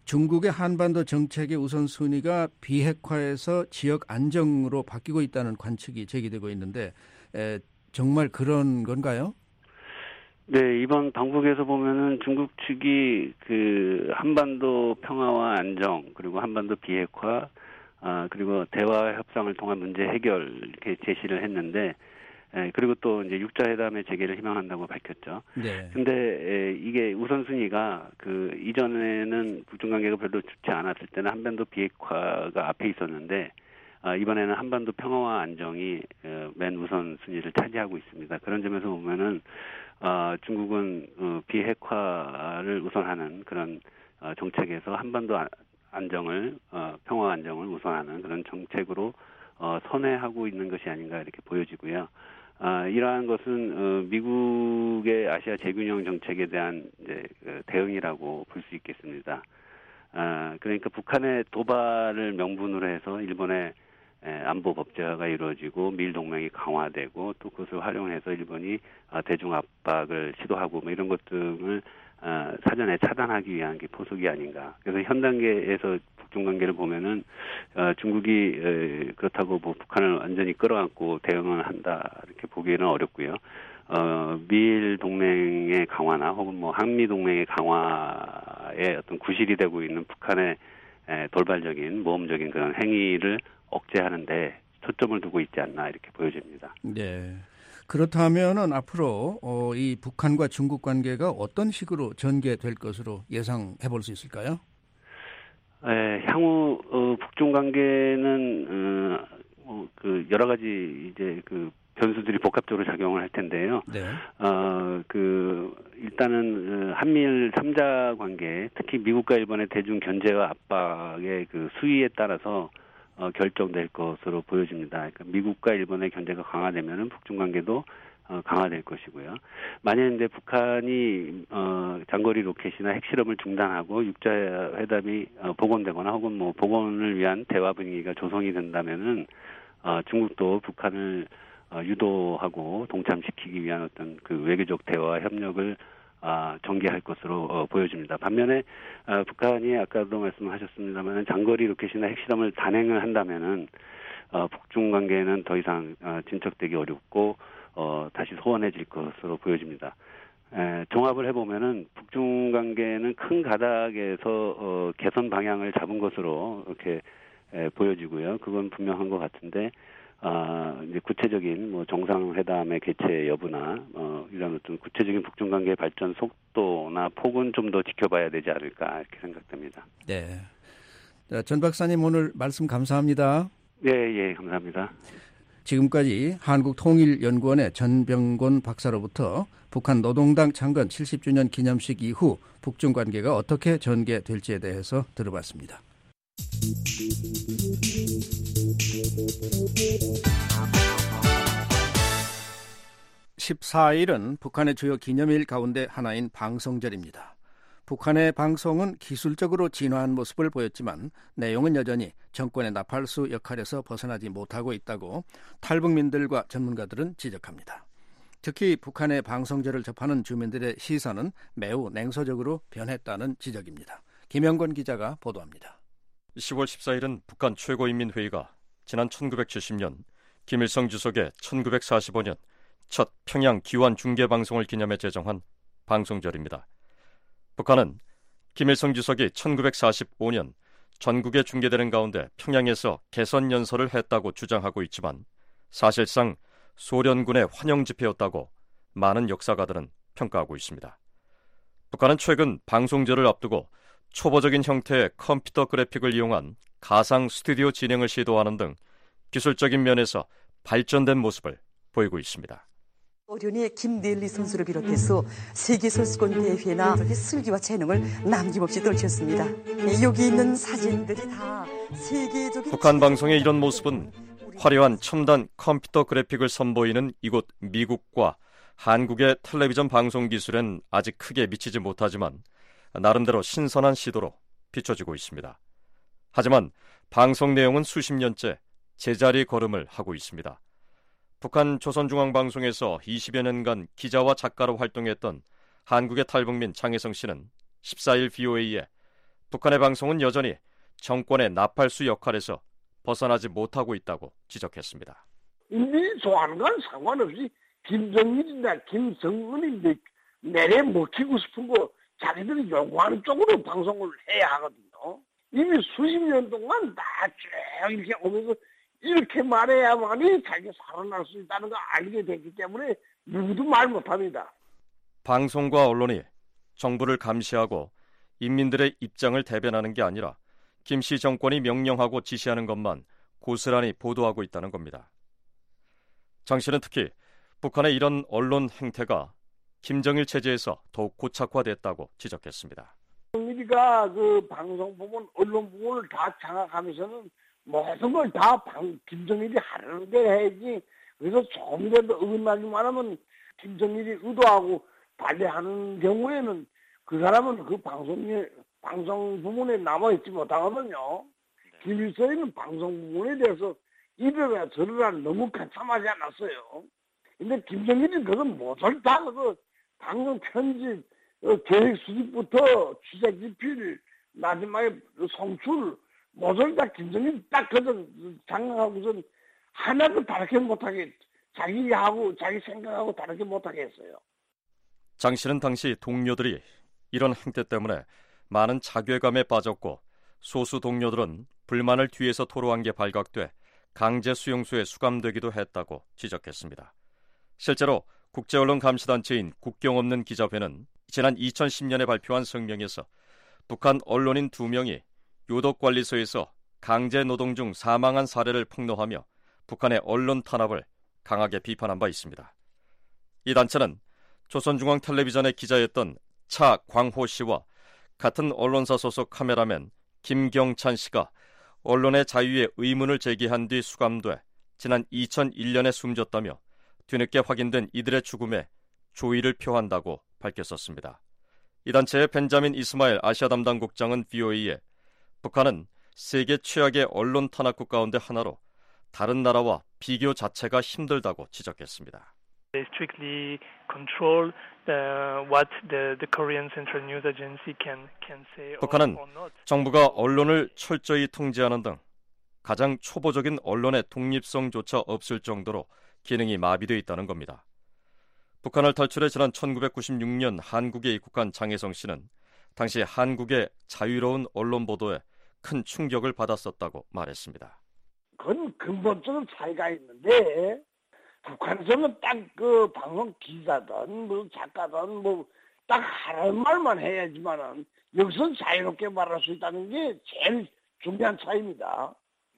중국의 한반도 정책의 우선순위가 비핵화에서 지역 안정으로 바뀌고 있다는 관측이 제기되고 있는데 정말 그런 건가요? 네, 이번 당국에서 보면은 중국 측이 그 한반도 평화와 안정 그리고 한반도 비핵화 그리고 대화 협상을 통한 문제 해결 이렇게 제시를 했는데 그리고 또 이제 육자회담의 재개를 희망한다고 밝혔죠. 네. 근데 이게 우선순위가 그 이전에는 북중 관계가 별로 좋지 않았을 때는 한반도 비핵화가 앞에 있었는데 이번에는 한반도 평화와 안정이 맨 우선순위를 차지하고 있습니다. 그런 점에서 보면은 중국은 비핵화를 우선하는 그런 정책에서 한반도 안정을 평화 안정을 우선하는 그런 정책으로 선회하고 있는 것이 아닌가 이렇게 보여지고요. 이러한 것은 미국의 아시아 재균형 정책에 대한 이제 대응이라고 볼 수 있겠습니다. 그러니까 북한의 도발을 명분으로 해서 일본의 안보 법제화가 이루어지고 미일 동맹이 강화되고 또 그것을 활용해서 일본이 대중 압박을 시도하고 뭐 이런 것 등을 사전에 차단하기 위한 게 포석이 아닌가. 그래서 현 단계에서 북중 관계를 보면은 중국이 그렇다고 뭐 북한을 완전히 끌어안고 대응을 한다 이렇게 보기에는 어렵고요. 미일 동맹의 강화나 혹은 뭐 한미 동맹의 강화에 어떤 구실이 되고 있는 북한의 돌발적인 모험적인 그런 행위를 억제하는데 초점을 두고 있지 않나 이렇게 보여집니다. 네. 그렇다면은 앞으로 이 북한과 중국 관계가 어떤 식으로 전개될 것으로 예상해 볼 수 있을까요? 향후 북중 관계는 그 여러 가지 이제 그 변수들이 복합적으로 작용을 할 텐데요. 네. 일단은 한미일 3자 관계, 특히 미국과 일본의 대중 견제와 압박의 그 수위에 따라서 결정될 것으로 보여집니다. 그러니까 미국과 일본의 견제가 강화되면은 북중 관계도 강화될 것이고요. 만약 이제 북한이 장거리 로켓이나 핵실험을 중단하고 육자회담이 복원되거나 혹은 뭐 복원을 위한 대화 분위기가 조성이 된다면은 중국도 북한을 유도하고 동참시키기 위한 어떤 그 외교적 대화 협력을 전개할 것으로 보여집니다. 반면에 북한이 아까도 말씀하셨습니다만 장거리 로켓이나 핵실험을 단행을 한다면은 북중 관계는 더 이상 진척되기 어렵고 다시 소원해질 것으로 보여집니다. 종합을 해보면은 북중 관계는 큰 가닥에서 개선 방향을 잡은 것으로 이렇게 보여지고요. 그건 분명한 것 같은데. 이제 구체적인 뭐 정상회담의 개최 여부나 이런 어떤 구체적인 북중 관계 발전 속도나 폭은 좀 더 지켜봐야 되지 않을까 이렇게 생각됩니다. 네. 전 박사님 오늘 말씀 감사합니다. 예, 감사합니다. 지금까지 한국통일연구원의 전병곤 박사로부터 북한 노동당 창건 70주년 기념식 이후 북중 관계가 어떻게 전개될지에 대해서 들어봤습니다. 14일은 북한의 주요 기념일 가운데 하나인 방송절입니다. 북한의 방송은 기술적으로 진화한 모습을 보였지만 내용은 여전히 정권의 나팔수 역할에서 벗어나지 못하고 있다고 탈북민들과 전문가들은 지적합니다. 특히 북한의 방송절을 접하는 주민들의 시선은 매우 냉소적으로 변했다는 지적입니다. 김영권 기자가 보도합니다. 10월 14일은 북한 최고인민회의가 지난 1970년 김일성 주석의 1945년 첫 평양 기완 중계방송을 기념해 제정한 방송절입니다. 북한은 김일성 주석이 1945년 전국에 중계되는 가운데 평양에서 개선연설을 했다고 주장하고 있지만 사실상 소련군의 환영 집회였다고 많은 역사가들은 평가하고 있습니다. 북한은 최근 방송절을 앞두고 초보적인 형태의 컴퓨터 그래픽을 이용한 가상 스튜디오 진행을 시도하는 등 기술적인 면에서 발전된 모습을 보이고 있습니다. 어련의 김넬리 선수를 비롯해서 세계선수권 대회나 슬기와 재능을 남김없이 떨쳤습니다. 여기 있는 사진들이 다 세계적인 북한 방송의 이런 모습은 화려한 첨단 컴퓨터 그래픽을 선보이는 이곳 미국과 한국의 텔레비전 방송 기술엔 아직 크게 미치지 못하지만 나름대로 신선한 시도로 비춰지고 있습니다. 하지만 방송 내용은 수십 년째 제자리 걸음을 하고 있습니다. 북한 조선중앙방송에서 20여 년간 기자와 작가로 활동했던 한국의 탈북민 장혜성 씨는 14일 VOA에 북한의 방송은 여전히 정권의 나팔수 역할에서 벗어나지 못하고 있다고 지적했습니다. 인민이 좋아하는 건 상관없이 김정일이나 김정은이 내래 먹히고 싶은 거 자기들이 요구하는 쪽으로 방송을 해야 하거든요. 이미 수십 년 동안 다 쭉 이렇게 오면서 이렇게 말해야만이 자기가 살아날 수 있다는 걸 알게 됐기 때문에 누구도 말 못합니다. 방송과 언론이 정부를 감시하고 인민들의 입장을 대변하는 게 아니라 김씨 정권이 명령하고 지시하는 것만 고스란히 보도하고 있다는 겁니다. 장 씨는 특히 북한의 이런 언론 행태가 김정일 체제에서 더욱 고착화됐다고 지적했습니다. 우리가 그 방송 부문, 언론 부문을 다 장악하면서는 모든 걸 다 김정일이 하려는 대로 해야지. 그래서 조금이라도 어긋나기만 하면 김정일이 의도하고 반대하는 경우에는 그 사람은 그 방송 부문에 남아있지 못하거든요. 김일성은 방송 부문에 대해서 이래라 저래라 너무 가참하지 않았어요. 근데 김정일이 그건 뭐를 다 그 방송 편집, 계획 수립부터 취재 집필, 마지막에 송출 뭐를 다 김정일이 딱 그저 장악하고선 하나도 다르게 못하게 자기하고 자기 생각하고 다르게 못하게 했어요. 장 씨는 당시 동료들이 이런 행태 때문에 많은 자괴감에 빠졌고 소수 동료들은 불만을 뒤에서 토로한 게 발각돼 강제 수용소에 수감되기도 했다고 지적했습니다. 실제로 국제언론감시단체인 국경 없는 기자회는 지난 2010년에 발표한 성명에서 북한 언론인 2명이 요독관리소에서 강제 노동 중 사망한 사례를 폭로하며 북한의 언론 탄압을 강하게 비판한 바 있습니다. 이 단체는 조선중앙텔레비전의 기자였던 차 광호 씨와 같은 언론사 소속 카메라맨 김경찬 씨가 언론의 자유에 의문을 제기한 뒤 수감돼 지난 2001년에 숨졌다며 뒤늦게 확인된 이들의 죽음에 조의를 표한다고 밝혔었습니다. 이 단체의 벤자민 이스마일 아시아 담당 국장은 VOA에 북한은 세계 최악의 언론 탄압국 가운데 하나로 다른 나라와 비교 자체가 힘들다고 지적했습니다. They strictly control what the Korean Central News Agency can say. 북한은 정부가 언론을 철저히 통제하는 등 가장 초보적인 언론의 독립성조차 없을 정도로 기능이 마비되어 있다는 겁니다. 북한을 탈출해 지난 1996년 한국에 입국한 장혜성 씨는 당시 한국의 자유로운 언론 보도에 큰 충격을 받았었다고 말했습니다. 그건 근본적인 차이가 있는데 북한에서는 딱 그 방송 기자든 뭐 작가든 뭐 딱 하라는 말만 해야지만은 여기서 자유롭게 말할 수 있다는 게 제일 중요한 차이입니다.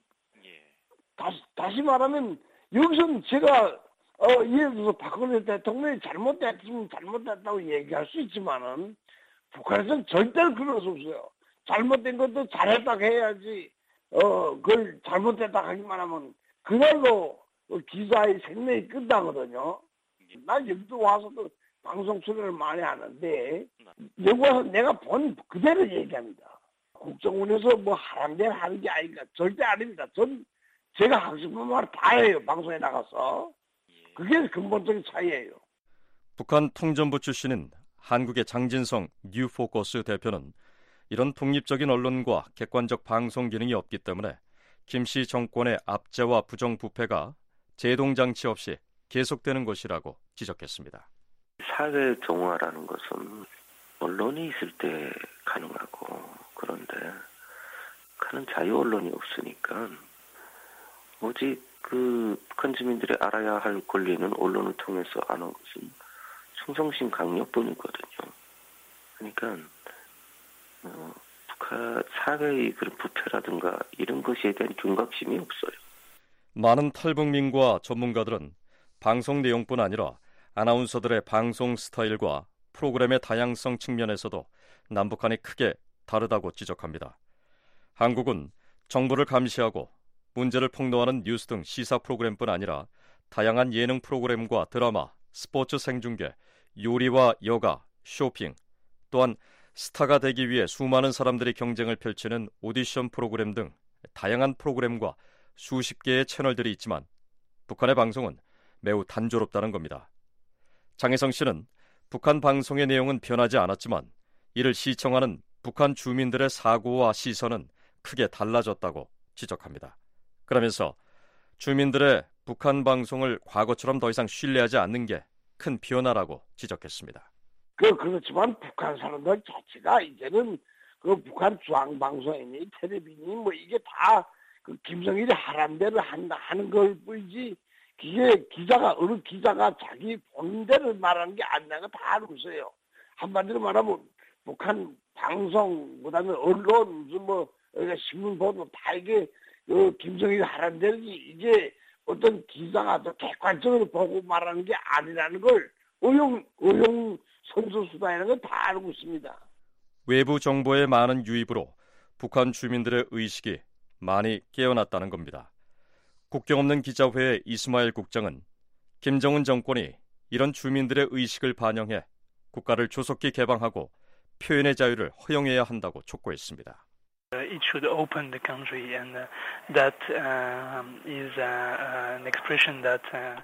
다시 말하면 여기서는 제가 예를 들어서 박근혜 대통령이 잘못됐으면 잘못됐다고 얘기할 수 있지만은 북한에서는 절대로 그럴 수 없어요. 잘못된 것도 잘했다고 해야지 그걸 잘못됐다 하기만 하면 그날로 기자의 생명이 끝나거든요. 난 여기도 와서도 방송 출연을 많이 하는데 여기 와서 내가 본 그대로 얘기합니다. 국정원에서 뭐 하라는 대로 하는 게 아니니까 절대 아닙니다. 제가 하고 싶은 말 다 해요. 방송에 나가서. 그게 근본적인 차이예요. 북한 통전부 출신인 한국의 장진성 뉴포커스 대표는 이런 독립적인 언론과 객관적 방송 기능이 없기 때문에 김씨 정권의 압제와 부정부패가 제동장치 없이 계속되는 것이라고 지적했습니다. 사회 정화라는 것은 언론이 있을 때 가능하고 그런데 북한은 자유 언론이 없으니까 오직 그 북한 주민들이 알아야 할 권리는 언론을 통해서 아는 것은 충성심 강요뿐이거든요. 그러니까 북한 사회의 그런 부패라든가 이런 것에 대한 경각심이 없어요. 많은 탈북민과 전문가들은 방송 내용뿐 아니라 아나운서들의 방송 스타일과 프로그램의 다양성 측면에서도 남북한이 크게 다르다고 지적합니다. 한국은 정부를 감시하고 문제를 폭로하는 뉴스 등 시사 프로그램뿐 아니라 다양한 예능 프로그램과 드라마, 스포츠 생중계, 요리와 여가, 쇼핑, 또한 스타가 되기 위해 수많은 사람들이 경쟁을 펼치는 오디션 프로그램 등 다양한 프로그램과 수십 개의 채널들이 있지만 북한의 방송은 매우 단조롭다는 겁니다. 장혜성 씨는 북한 방송의 내용은 변하지 않았지만 이를 시청하는 북한 주민들의 사고와 시선은 크게 달라졌다고 지적합니다. 그러면서 주민들의 북한 방송을 과거처럼 더 이상 신뢰하지 않는 게 큰 변화라고 지적했습니다. 그렇지만 북한 사람들 자체가 이제는 그 북한 중앙방송이니 텔레비전이 뭐 이게 다 그 김정일이 하란 대로 하는 걸 뿐이지 이게 어느 기자가 자기 본대로 말하는 게 아니라는 거 다 알고 있어요. 한마디로 말하면 북한 방송, 그다음에 언론, 무슨 뭐 신문 보도 다 이게 김정일이 하란 대로 이게 어떤 기자가 더 객관적으로 보고 말하는 게 아니라는 걸 의용 선수수단이라는 걸 다 알고 있습니다. 외부 정보의 많은 유입으로 북한 주민들의 의식이 많이 깨어났다는 겁니다. 국경 없는 기자회의 이스마일 국장은 김정은 정권이 이런 주민들의 의식을 반영해 국가를 조속히 개방하고 표현의 자유를 허용해야 한다고 촉구했습니다. It should open the country, and that is an expression that.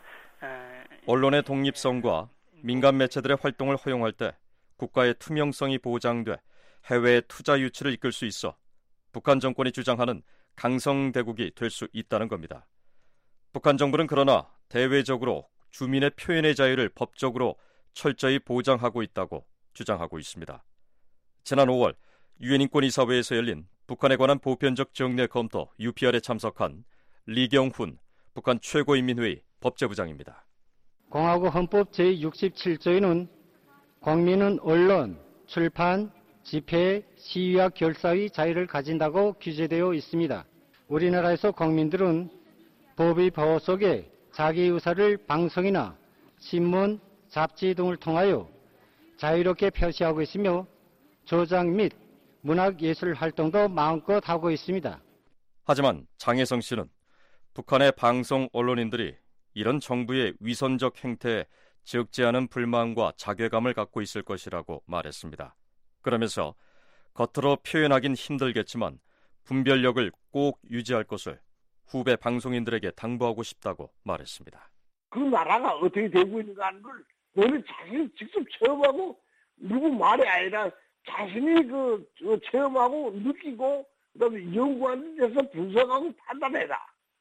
언론의 독립성과 민간 매체들의 활동을 허용할 때 국가의 투명성이 보장돼 해외의 투자 유치를 이끌 수 있어 북한 정권이 주장하는 강성대국이 될 수 있다는 겁니다. 북한 정부는 그러나 대외적으로 주민의 표현의 자유를 법적으로 철저히 보장하고 있다고 주장하고 있습니다. 지난 5월 유엔 인권이사회에서 열린 북한에 관한 보편적 정례 검토 UPR에 참석한 리경훈 북한 최고인민회의 법제부장입니다. 공화국 헌법 제67조에는 국민은 언론, 출판, 집회, 시위와 결사의 자유를 가진다고 규정되어 있습니다. 우리나라에서 국민들은 법의 보호 속에 자기 의사를 방송이나 신문, 잡지 등을 통하여 자유롭게 표시하고 있으며 조장 및 문학예술 활동도 마음껏 하고 있습니다. 하지만 장혜성 씨는 북한의 방송 언론인들이 이런 정부의 위선적 행태에 적지 않은 불만과 자괴감을 갖고 있을 것이라고 말했습니다. 그러면서 겉으로 표현하긴 힘들겠지만 분별력을 꼭 유지할 것을 후배 방송인들에게 당부하고 싶다고 말했습니다. 그 나라가 어떻게 되고 있는가 하는 걸 너는 자신이 직접 체험하고 누구 말이 아니라 자신이 체험하고 느끼고 그다음에 연구하는 데서 분석하고 판단해라.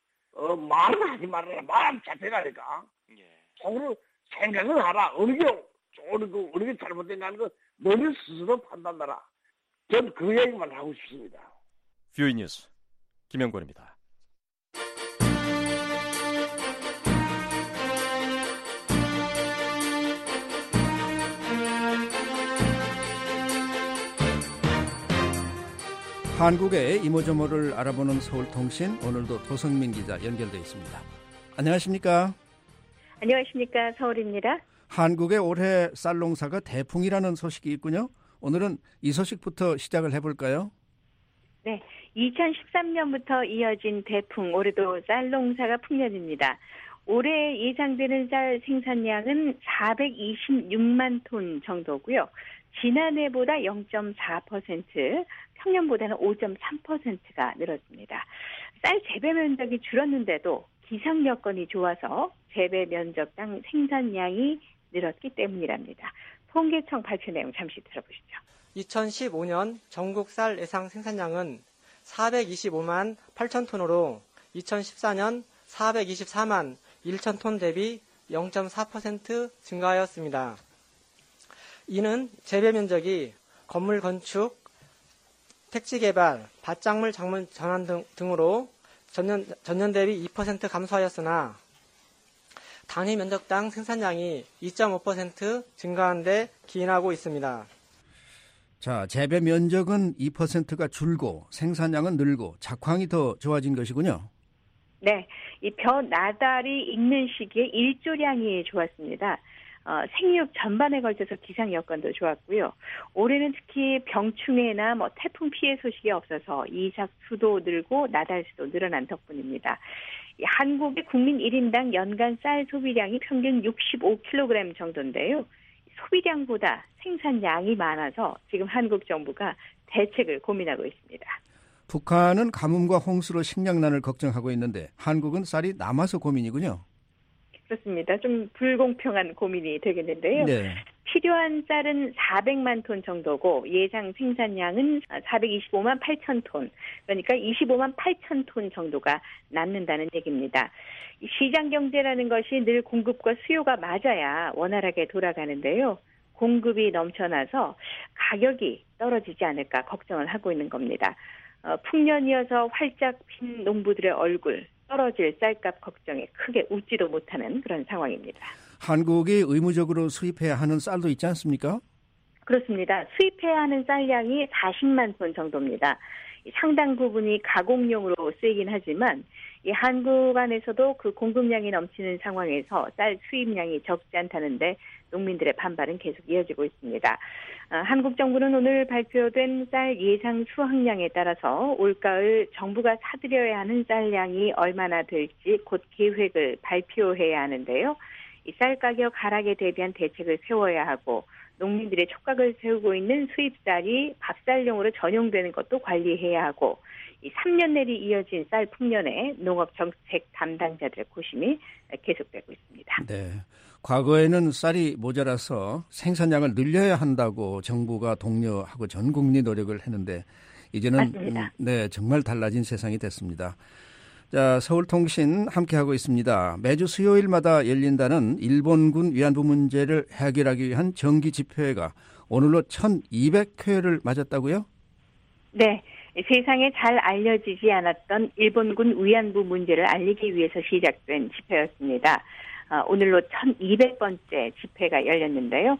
말을 하지 말아라. 말하면 잡혀가니까. 속으로 생각을 하라. 어느 게 잘못된가 하는 거 너는 스스로 판단하라. 전 그 얘기만 하고 싶습니다. 뷰이 뉴스 김영권입니다. 한국의 이모저모를 알아보는 서울통신, 오늘도 도성민 기자 연결되어 있습니다. 안녕하십니까? 안녕하십니까? 서울입니다. 한국의 올해 쌀 농사가 대풍이라는 소식이 있군요. 오늘은 이 소식부터 시작을 해볼까요? 네, 2013년부터 이어진 대풍, 올해도 쌀 농사가 풍년입니다. 올해 예상되는 쌀 생산량은 426만 톤 정도고요. 지난해보다 0.4%, 평년보다는 5.3%가 늘었습니다. 쌀 재배 면적이 줄었는데도 기상 여건이 좋아서 재배 면적당 생산량이 늘었기 때문이랍니다. 통계청 발표 내용 잠시 들어보시죠. 2015년 전국 쌀 예상 생산량은 425만 8천 톤으로 2014년 424만 1천 톤 대비 0.4% 증가하였습니다. 이는 재배 면적이 건물 건축, 택지 개발, 밭작물 작물 전환 등으로 전년 대비 2% 감소하였으나 단위 면적당 생산량이 2.5% 증가한 데 기인하고 있습니다. 자, 재배 면적은 2%가 줄고 생산량은 늘고 작황이 더 좋아진 것이군요. 네, 이 벼 나달이 익는 시기에 일조량이 좋았습니다. 생육 전반에 걸쳐서 기상 여건도 좋았고요. 올해는 특히 병충해나 태풍 피해 소식이 없어서 이삭 수도 늘고 나달 수도 늘어난 덕분입니다. 한국의 국민 1인당 연간 쌀 소비량이 평균 65kg 정도인데요. 소비량보다 생산량이 많아서 지금 한국 정부가 대책을 고민하고 있습니다. 북한은 가뭄과 홍수로 식량난을 걱정하고 있는데 한국은 쌀이 남아서 고민이군요. 그렇습니다. 좀 불공평한 고민이 되겠는데요. 네. 필요한 쌀은 400만 톤 정도고 예상 생산량은 425만 8천 톤, 그러니까 25만 8천 톤 정도가 남는다는 얘기입니다. 시장 경제라는 것이 늘 공급과 수요가 맞아야 원활하게 돌아가는데요. 공급이 넘쳐나서 가격이 떨어지지 않을까 걱정을 하고 있는 겁니다. 풍년이어서 활짝 핀 농부들의 얼굴, 떨어질 쌀값 걱정에 크게 웃지도 못하는 그런 상황입니다. 한국이 의무적으로 수입해야 하는 쌀도 있지 않습니까? 그렇습니다. 수입해야 하는 쌀량이 40만 톤 정도입니다. 상당 부분이 가공용으로 쓰이긴 하지만 이 한국 안에서도 그 공급량이 넘치는 상황에서 쌀 수입량이 적지 않다는데 농민들의 반발은 계속 이어지고 있습니다. 한국 정부는 오늘 발표된 쌀 예상 수확량에 따라서 올가을 정부가 사들여야 하는 쌀량이 얼마나 될지 곧 계획을 발표해야 하는데요. 이 쌀 가격 하락에 대비한 대책을 세워야 하고 농민들의 촉각을 세우고 있는 수입쌀이 밥쌀용으로 전용되는 것도 관리해야 하고 이 3년 내리 이어진 쌀 풍년에 농업 정책 담당자들의 고심이 계속되고 있습니다. 네, 과거에는 쌀이 모자라서 생산량을 늘려야 한다고 정부가 독려하고 전 국민이 노력을 했는데 이제는 맞습니다. 네, 정말 달라진 세상이 됐습니다. 자, 서울통신 함께하고 있습니다. 매주 수요일마다 열린다는 일본군 위안부 문제를 해결하기 위한 정기 집회가 오늘로 1200회를 맞았다고요? 네. 세상에 잘 알려지지 않았던 일본군 위안부 문제를 알리기 위해서 시작된 집회였습니다. 오늘로 1200번째 집회가 열렸는데요.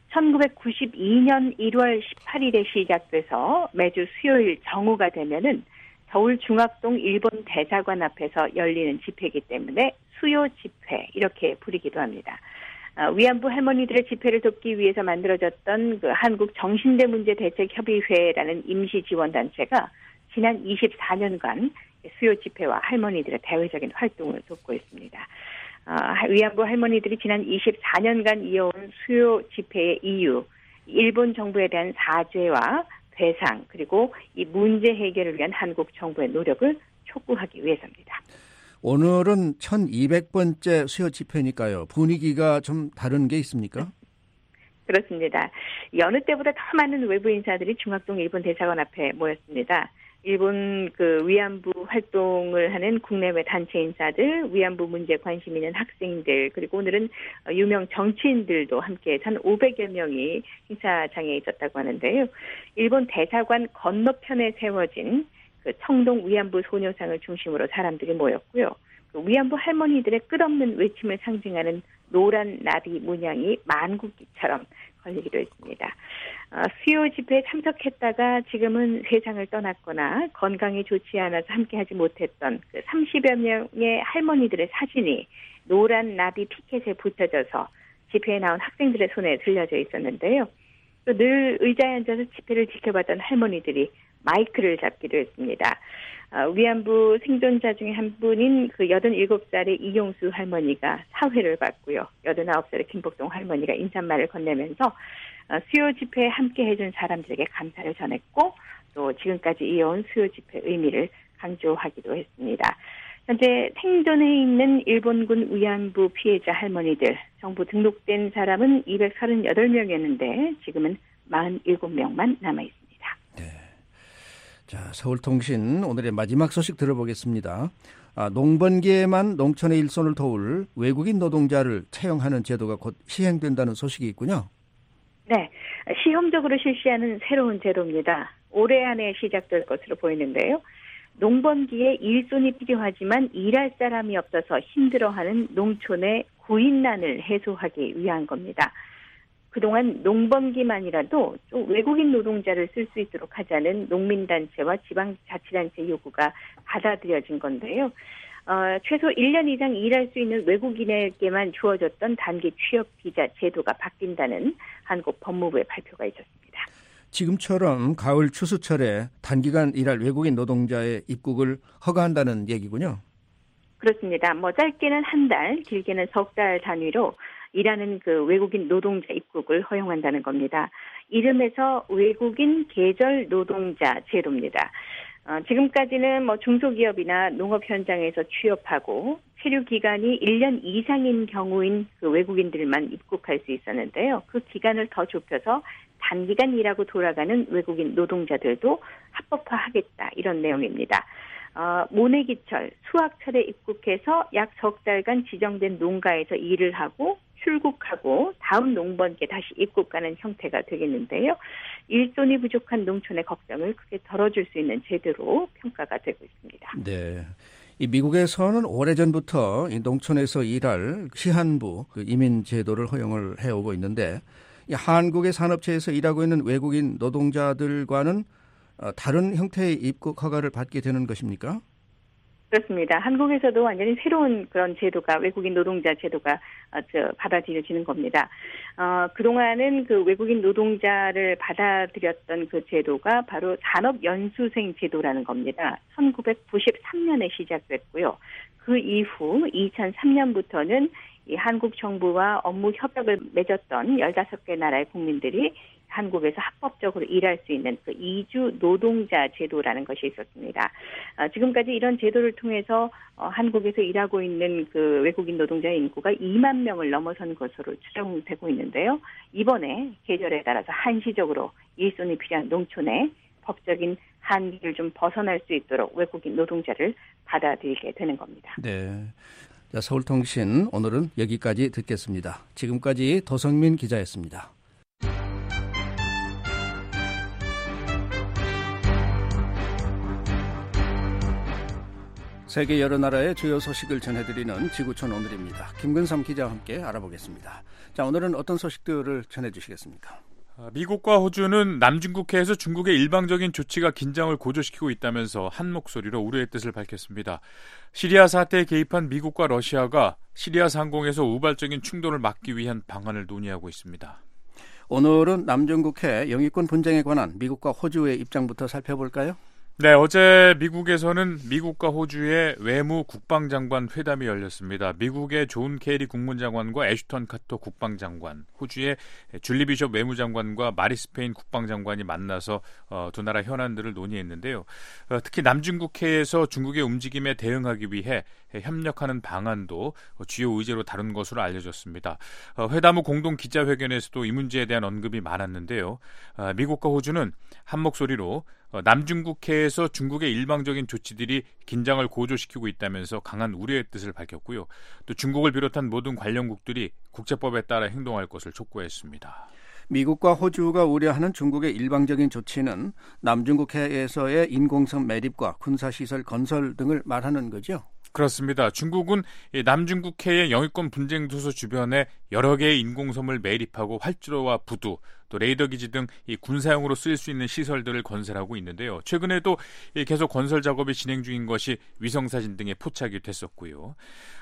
1992년 1월 18일에 시작돼서 매주 수요일 정오가 되면은 서울 중학동 일본 대사관 앞에서 열리는 집회이기 때문에 수요 집회 이렇게 부르기도 합니다. 위안부 할머니들의 집회를 돕기 위해서 만들어졌던 그 한국 정신대 문제 대책 협의회라는 임시 지원 단체가 지난 24년간 수요 집회와 할머니들의 대외적인 활동을 돕고 있습니다. 위안부 할머니들이 지난 24년간 이어온 수요 집회의 이유, 일본 정부에 대한 사죄와 배상 그리고 이 문제 해결을 위한 한국 정부의 노력을 촉구하기 위해서입니다. 오늘은 1200번째 수요 집회니까요. 분위기가 좀 다른 게 있습니까? 그렇습니다. 여느 때보다 더 많은 외부 인사들이 중학동 일본 대사관 앞에 모였습니다. 일본 그 위안부 활동을 하는 국내외 단체 인사들, 위안부 문제 관심 있는 학생들, 그리고 오늘은 유명 정치인들도 함께해서 한 500여 명이 행사장에 있었다고 하는데요. 일본 대사관 건너편에 세워진 그 청동 위안부 소녀상을 중심으로 사람들이 모였고요. 그 위안부 할머니들의 끝없는 외침을 상징하는 노란 나비 문양이 만국기처럼 걸리기도 했습니다. 수요 집회에 참석했다가 지금은 세상을 떠났거나 건강이 좋지 않아서 함께하지 못했던 그 30여 명의 할머니들의 사진이 노란 나비 피켓에 붙여져서 집회에 나온 학생들의 손에 들려져 있었는데요. 또 늘 의자에 앉아서 집회를 지켜봤던 할머니들이 마이크를 잡기도 했습니다. 위안부 생존자 중에 한 분인 그 87살의 이용수 할머니가 사회를 받고요. 89살의 김복동 할머니가 인사말을 건네면서 수요 집회에 함께 해준 사람들에게 감사를 전했고 또 지금까지 이어온 수요 집회 의미를 강조하기도 했습니다. 현재 생존해 있는 일본군 위안부 피해자 할머니들, 정부 등록된 사람은 238명이었는데 지금은 47명만 남아있습니다. 자, 서울통신 오늘의 마지막 소식 들어보겠습니다. 농번기에만 농촌의 일손을 도울 외국인 노동자를 채용하는 제도가 곧 시행된다는 소식이 있군요. 네, 시험적으로 실시하는 새로운 제도입니다. 올해 안에 시작될 것으로 보이는데요. 농번기에 일손이 필요하지만 일할 사람이 없어서 힘들어하는 농촌의 구인난을 해소하기 위한 겁니다. 그동안 농번기만이라도 좀 외국인 노동자를 쓸 수 있도록 하자는 농민단체와 지방자치단체 요구가 받아들여진 건데요. 최소 1년 이상 일할 수 있는 외국인에게만 주어졌던 단기 취업 비자 제도가 바뀐다는 한국 법무부의 발표가 있었습니다. 지금처럼 가을 추수철에 단기간 일할 외국인 노동자의 입국을 허가한다는 얘기군요. 그렇습니다. 짧게는 한 달, 길게는 석 달 단위로 일하는 그 외국인 노동자 입국을 허용한다는 겁니다. 이름에서 외국인 계절 노동자 제도입니다. 지금까지는 중소기업이나 농업 현장에서 취업하고 체류 기간이 1년 이상인 경우인 그 외국인들만 입국할 수 있었는데요. 그 기간을 더 좁혀서 단기간 일하고 돌아가는 외국인 노동자들도 합법화하겠다 이런 내용입니다. 모내기철, 수학철에 입국해서 약 석 달간 지정된 농가에서 일을 하고 출국하고 다음 농번기에 다시 입국하는 형태가 되겠는데요. 일손이 부족한 농촌의 걱정을 크게 덜어줄 수 있는 제도로 평가가 되고 있습니다. 네. 이 미국에서는 오래전부터 이 농촌에서 일할 시한부 이민 제도를 허용을 해오고 있는데 이 한국의 산업체에서 일하고 있는 외국인 노동자들과는 다른 형태의 입국 허가를 받게 되는 것입니까? 그렇습니다. 한국에서도 완전히 새로운 그런 제도가 외국인 노동자 제도가 받아들여지는 겁니다. 그동안은 그 외국인 노동자를 받아들였던 그 제도가 바로 산업연수생 제도라는 겁니다. 1993년에 시작됐고요. 그 이후 2003년부터는 이 한국 정부와 업무 협약을 맺었던 15개 나라의 국민들이 한국에서 합법적으로 일할 수 있는 그 이주 노동자 제도라는 것이 있었습니다. 지금까지 이런 제도를 통해서 한국에서 일하고 있는 그 외국인 노동자의 인구가 2만 명을 넘어선 것으로 추정되고 있는데요. 이번에 계절에 따라서 한시적으로 일손이 필요한 농촌에 법적인 한계를 좀 벗어날 수 있도록 외국인 노동자를 받아들이게 되는 겁니다. 네. 자, 서울통신 오늘은 여기까지 듣겠습니다. 지금까지 도성민 기자였습니다. 세계 여러 나라의 주요 소식을 전해드리는 지구촌 오늘입니다. 김근삼 기자와 함께 알아보겠습니다. 자, 오늘은 어떤 소식들을 전해주시겠습니까? 미국과 호주는 남중국해에서 중국의 일방적인 조치가 긴장을 고조시키고 있다면서 한 목소리로 우려의 뜻을 밝혔습니다. 시리아 사태에 개입한 미국과 러시아가 시리아 상공에서 우발적인 충돌을 막기 위한 방안을 논의하고 있습니다. 오늘은 남중국해 영유권 분쟁에 관한 미국과 호주의 입장부터 살펴볼까요? 네, 어제 미국에서는 미국과 호주의 외무 국방장관 회담이 열렸습니다. 미국의 존 케리 국무장관과 애슈턴 카터 국방장관, 호주의 줄리 비숍 외무장관과 마리스 페인 국방장관이 만나서 두 나라 현안들을 논의했는데요. 특히 남중국해에서 중국의 움직임에 대응하기 위해 협력하는 방안도 주요 의제로 다룬 것으로 알려졌습니다. 회담 후 공동 기자회견에서도 이 문제에 대한 언급이 많았는데요. 미국과 호주는 한 목소리로 남중국해에서 중국의 일방적인 조치들이 긴장을 고조시키고 있다면서 강한 우려의 뜻을 밝혔고요. 또 중국을 비롯한 모든 관련국들이 국제법에 따라 행동할 것을 촉구했습니다. 미국과 호주가 우려하는 중국의 일방적인 조치는 남중국해에서의 인공섬 매립과 군사시설 건설 등을 말하는 거죠? 그렇습니다. 중국은 남중국해의 영유권 분쟁 도서 주변에 여러 개의 인공섬을 매립하고 활주로와 부두, 또 레이더 기지 등 이 군사용으로 쓰일 수 있는 시설들을 건설하고 있는데요. 최근에도 계속 건설 작업이 진행 중인 것이 위성사진 등에 포착이 됐었고요.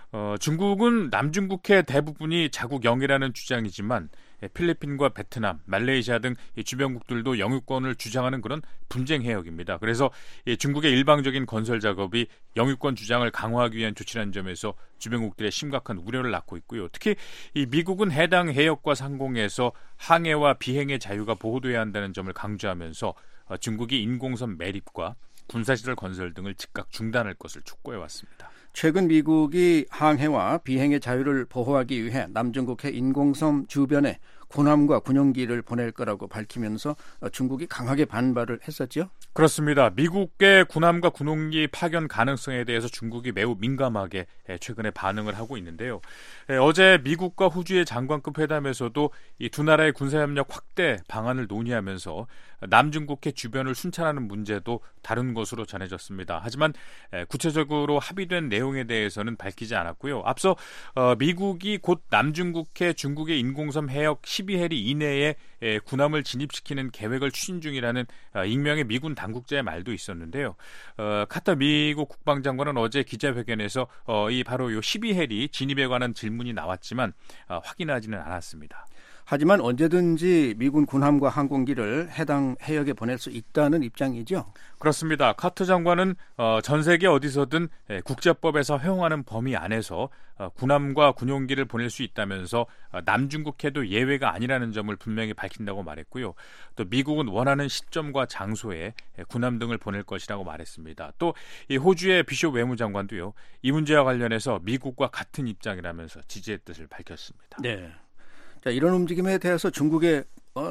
중국은 남중국해 대부분이 자국영이라는 주장이지만 필리핀과 베트남, 말레이시아 등 주변국들도 영유권을 주장하는 그런 분쟁 해역입니다. 그래서 중국의 일방적인 건설 작업이 영유권 주장을 강화하기 위한 조치라는 점에서 주변국들의 심각한 우려를 낳고 있고요. 특히 이 미국은 해당 해역과 상공에서 항해와 비행의 자유가 보호돼야 한다는 점을 강조하면서 중국이 인공섬 매립과 군사시설 건설 등을 즉각 중단할 것을 촉구해왔습니다. 최근 미국이 항해와 비행의 자유를 보호하기 위해 남중국해 인공섬 주변에 군함과 군용기를 보낼 거라고 밝히면서 중국이 강하게 반발을 했었죠? 그렇습니다. 미국의 군함과 군용기 파견 가능성에 대해서 중국이 매우 민감하게 최근에 반응을 하고 있는데요. 어제 미국과 호주의 장관급 회담에서도 이 두 나라의 군사협력 확대 방안을 논의하면서 남중국해 주변을 순찰하는 문제도 다룬 것으로 전해졌습니다. 하지만 구체적으로 합의된 내용에 대해서는 밝히지 않았고요. 앞서 미국이 곧 남중국해 중국의 인공섬 해역 12해리 이내에 군함을 진입시키는 계획을 추진 중이라는 익명의 미군 당국자의 말도 있었는데요. 카터 미국 국방장관은 어제 기자회견에서 바로 이 12해리 진입에 관한 질문이 나왔지만 확인하지는 않았습니다. 하지만 언제든지 미군 군함과 항공기를 해당 해역에 보낼 수 있다는 입장이죠. 그렇습니다. 카터 장관은 전 세계 어디서든 국제법에서 허용하는 범위 안에서 군함과 군용기를 보낼 수 있다면서 남중국해도 예외가 아니라는 점을 분명히 밝힌다고 말했고요. 또 미국은 원하는 시점과 장소에 군함 등을 보낼 것이라고 말했습니다. 또 이 호주의 비숍 외무장관도요. 이 문제와 관련해서 미국과 같은 입장이라면서 지지의 뜻을 밝혔습니다. 네. 자, 이런 움직임에 대해서 중국은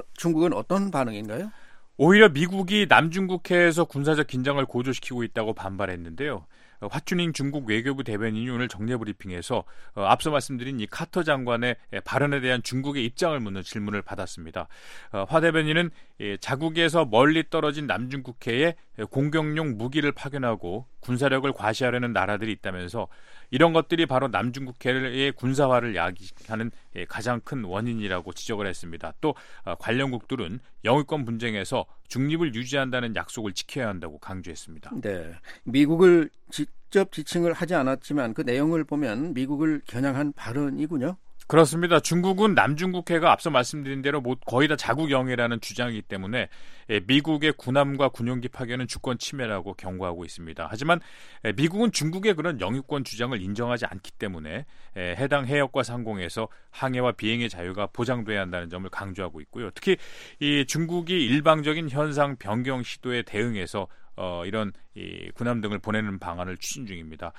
어떤 반응인가요? 오히려 미국이 남중국해에서 군사적 긴장을 고조시키고 있다고 반발했는데요. 화춘잉 중국 외교부 대변인이 오늘 정례 브리핑에서 앞서 말씀드린 이 카터 장관의 발언에 대한 중국의 입장을 묻는 질문을 받았습니다. 화 대변인은 자국에서 멀리 떨어진 남중국해에 공격용 무기를 파견하고 군사력을 과시하려는 나라들이 있다면서 이런 것들이 바로 남중국해의 군사화를 야기하는 가장 큰 원인이라고 지적을 했습니다. 또 관련국들은 영유권 분쟁에서 중립을 유지한다는 약속을 지켜야 한다고 강조했습니다. 네, 미국을 직접 지칭을 하지 않았지만 그 내용을 보면 미국을 겨냥한 발언이군요. 그렇습니다. 중국은 남중국해가 앞서 말씀드린 대로 거의 다 자국 영해라는 주장이기 때문에 미국의 군함과 군용기 파견은 주권 침해라고 경고하고 있습니다. 하지만 미국은 중국의 그런 영유권 주장을 인정하지 않기 때문에 해당 해역과 상공에서 항해와 비행의 자유가 보장돼야 한다는 점을 강조하고 있고요. 특히 이 중국이 일방적인 현상 변경 시도에 대응해서 이런 이 군함 등을 보내는 방안을 추진 중입니다.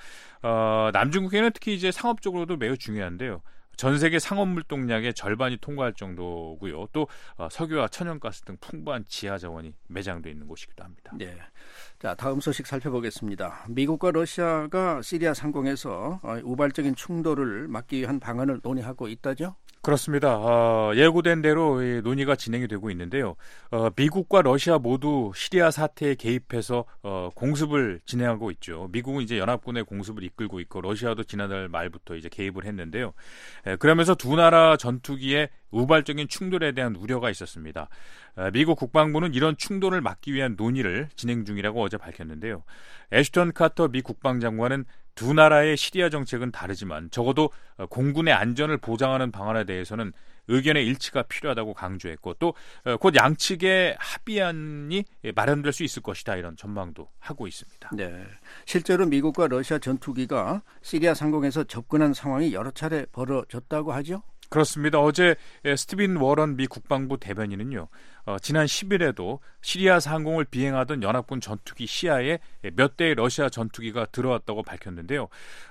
남중국해는 특히 이제 상업적으로도 매우 중요한데요. 전 세계 상업 물동량의 절반이 통과할 정도고요. 또 석유와 천연가스 등 풍부한 지하 자원이 매장돼 있는 곳이기도 합니다. 네. 자, 다음 소식 살펴보겠습니다. 미국과 러시아가 시리아 상공에서 우발적인 충돌을 막기 위한 방안을 논의하고 있다죠? 그렇습니다. 예고된 대로 논의가 진행이 되고 있는데요. 미국과 러시아 모두 시리아 사태에 개입해서 공습을 진행하고 있죠. 미국은 이제 연합군의 공습을 이끌고 있고 러시아도 지난달 말부터 이제 개입을 했는데요. 그러면서 두 나라 전투기의 우발적인 충돌에 대한 우려가 있었습니다. 미국 국방부는 이런 충돌을 막기 위한 논의를 진행 중이라고 어제 밝혔는데요. 애슈턴 카터 미 국방장관은 두 나라의 시리아 정책은 다르지만 적어도 공군의 안전을 보장하는 방안에 대해서는 의견의 일치가 필요하다고 강조했고 또 곧 양측의 합의안이 마련될 수 있을 것이다 이런 전망도 하고 있습니다. 네, 실제로 미국과 러시아 전투기가 시리아 상공에서 접근한 상황이 여러 차례 벌어졌다고 하죠? 그렇습니다. 어제 스티븐 워런 미 국방부 대변인은요. 지난 10일에도 시리아 상공을 비행하던 연합군 전투기 시아에 몇 대의 러시아 전투기가 들어왔다고 밝혔는데요.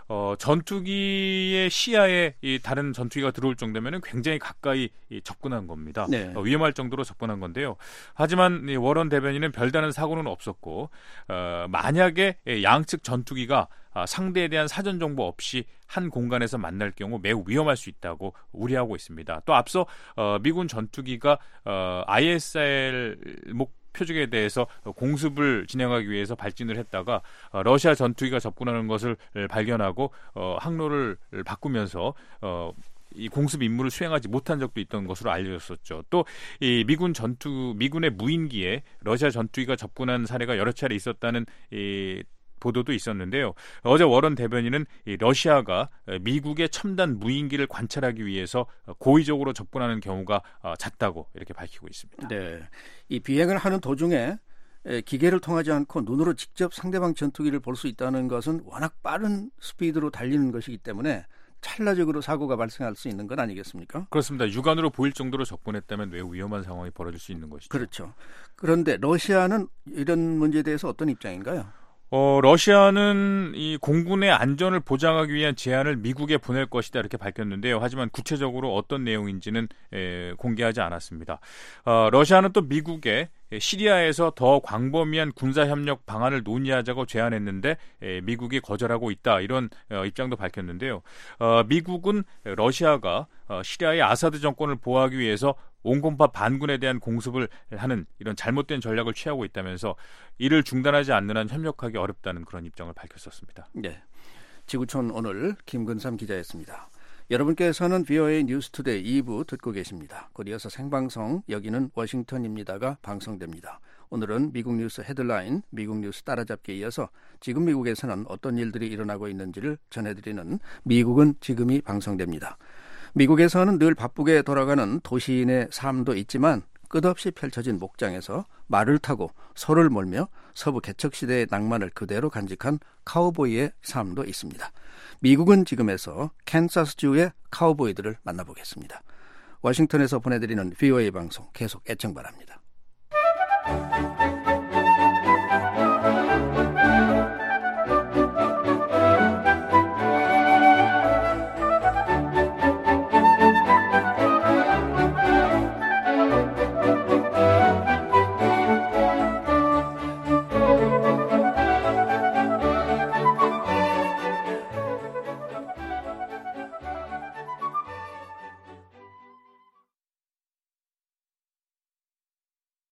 전투기의 시야에 이 다른 전투기가 들어올 정도면 굉장히 가까이 접근한 겁니다. 네. 위험할 정도로 접근한 건데요. 하지만 이 워런 대변인은 별다른 사고는 없었고 만약에 양측 전투기가 상대에 대한 사전 정보 없이 한 공간에서 만날 경우 매우 위험할 수 있다고 우려하고 있습니다. 또 앞서 미군 전투기가 ISL 표적에 대해서 공습을 진행하기 위해서 발진을 했다가 러시아 전투기가 접근하는 것을 발견하고 항로를 바꾸면서 이 공습 임무를 수행하지 못한 적도 있던 것으로 알려졌었죠. 또 이 미군의 무인기에 러시아 전투기가 접근한 사례가 여러 차례 있었다는 보도도 있었는데요. 어제 워런 대변인은 러시아가 미국의 첨단 무인기를 관찰하기 위해서 고의적으로 접근하는 경우가 잦다고 이렇게 밝히고 있습니다. 네, 이 비행을 하는 도중에 기계를 통하지 않고 눈으로 직접 상대방 전투기를 볼 수 있다는 것은 워낙 빠른 스피드로 달리는 것이기 때문에 찰나적으로 사고가 발생할 수 있는 건 아니겠습니까? 그렇습니다. 육안으로 보일 정도로 접근했다면 매우 위험한 상황이 벌어질 수 있는 것이죠. 그렇죠. 그런데 러시아는 이런 문제에 대해서 어떤 입장인가요? 러시아는 이 공군의 안전을 보장하기 위한 제안을 미국에 보낼 것이다 이렇게 밝혔는데요. 하지만 구체적으로 어떤 내용인지는 공개하지 않았습니다. 러시아는 또 미국에 시리아에서 더 광범위한 군사협력 방안을 논의하자고 제안했는데 미국이 거절하고 있다 이런 입장도 밝혔는데요. 미국은 러시아가 시리아의 아사드 정권을 보호하기 위해서 온건파 반군에 대한 공습을 하는 이런 잘못된 전략을 취하고 있다면서 이를 중단하지 않는 한 협력하기 어렵다는 그런 입장을 밝혔었습니다. 네, 지구촌 오늘 김근삼 기자였습니다. 여러분께서는 VOA 뉴스투데이 2부 듣고 계십니다. 곧 이어서 생방송 여기는 워싱턴입니다가 방송됩니다. 오늘은 미국 뉴스 헤드라인, 미국 뉴스 따라잡기에 이어서 지금 미국에서는 어떤 일들이 일어나고 있는지를 전해드리는 미국은 지금이 방송됩니다. 미국에서는 늘 바쁘게 돌아가는 도시인의 삶도 있지만 끝없이 펼쳐진 목장에서 말을 타고 소를 몰며 서부 개척시대의 낭만을 그대로 간직한 카우보이의 삶도 있습니다. 미국은 지금에서 캔사스주의 카우보이들을 만나보겠습니다. 워싱턴에서 보내드리는 VOA 방송 계속 애청 바랍니다.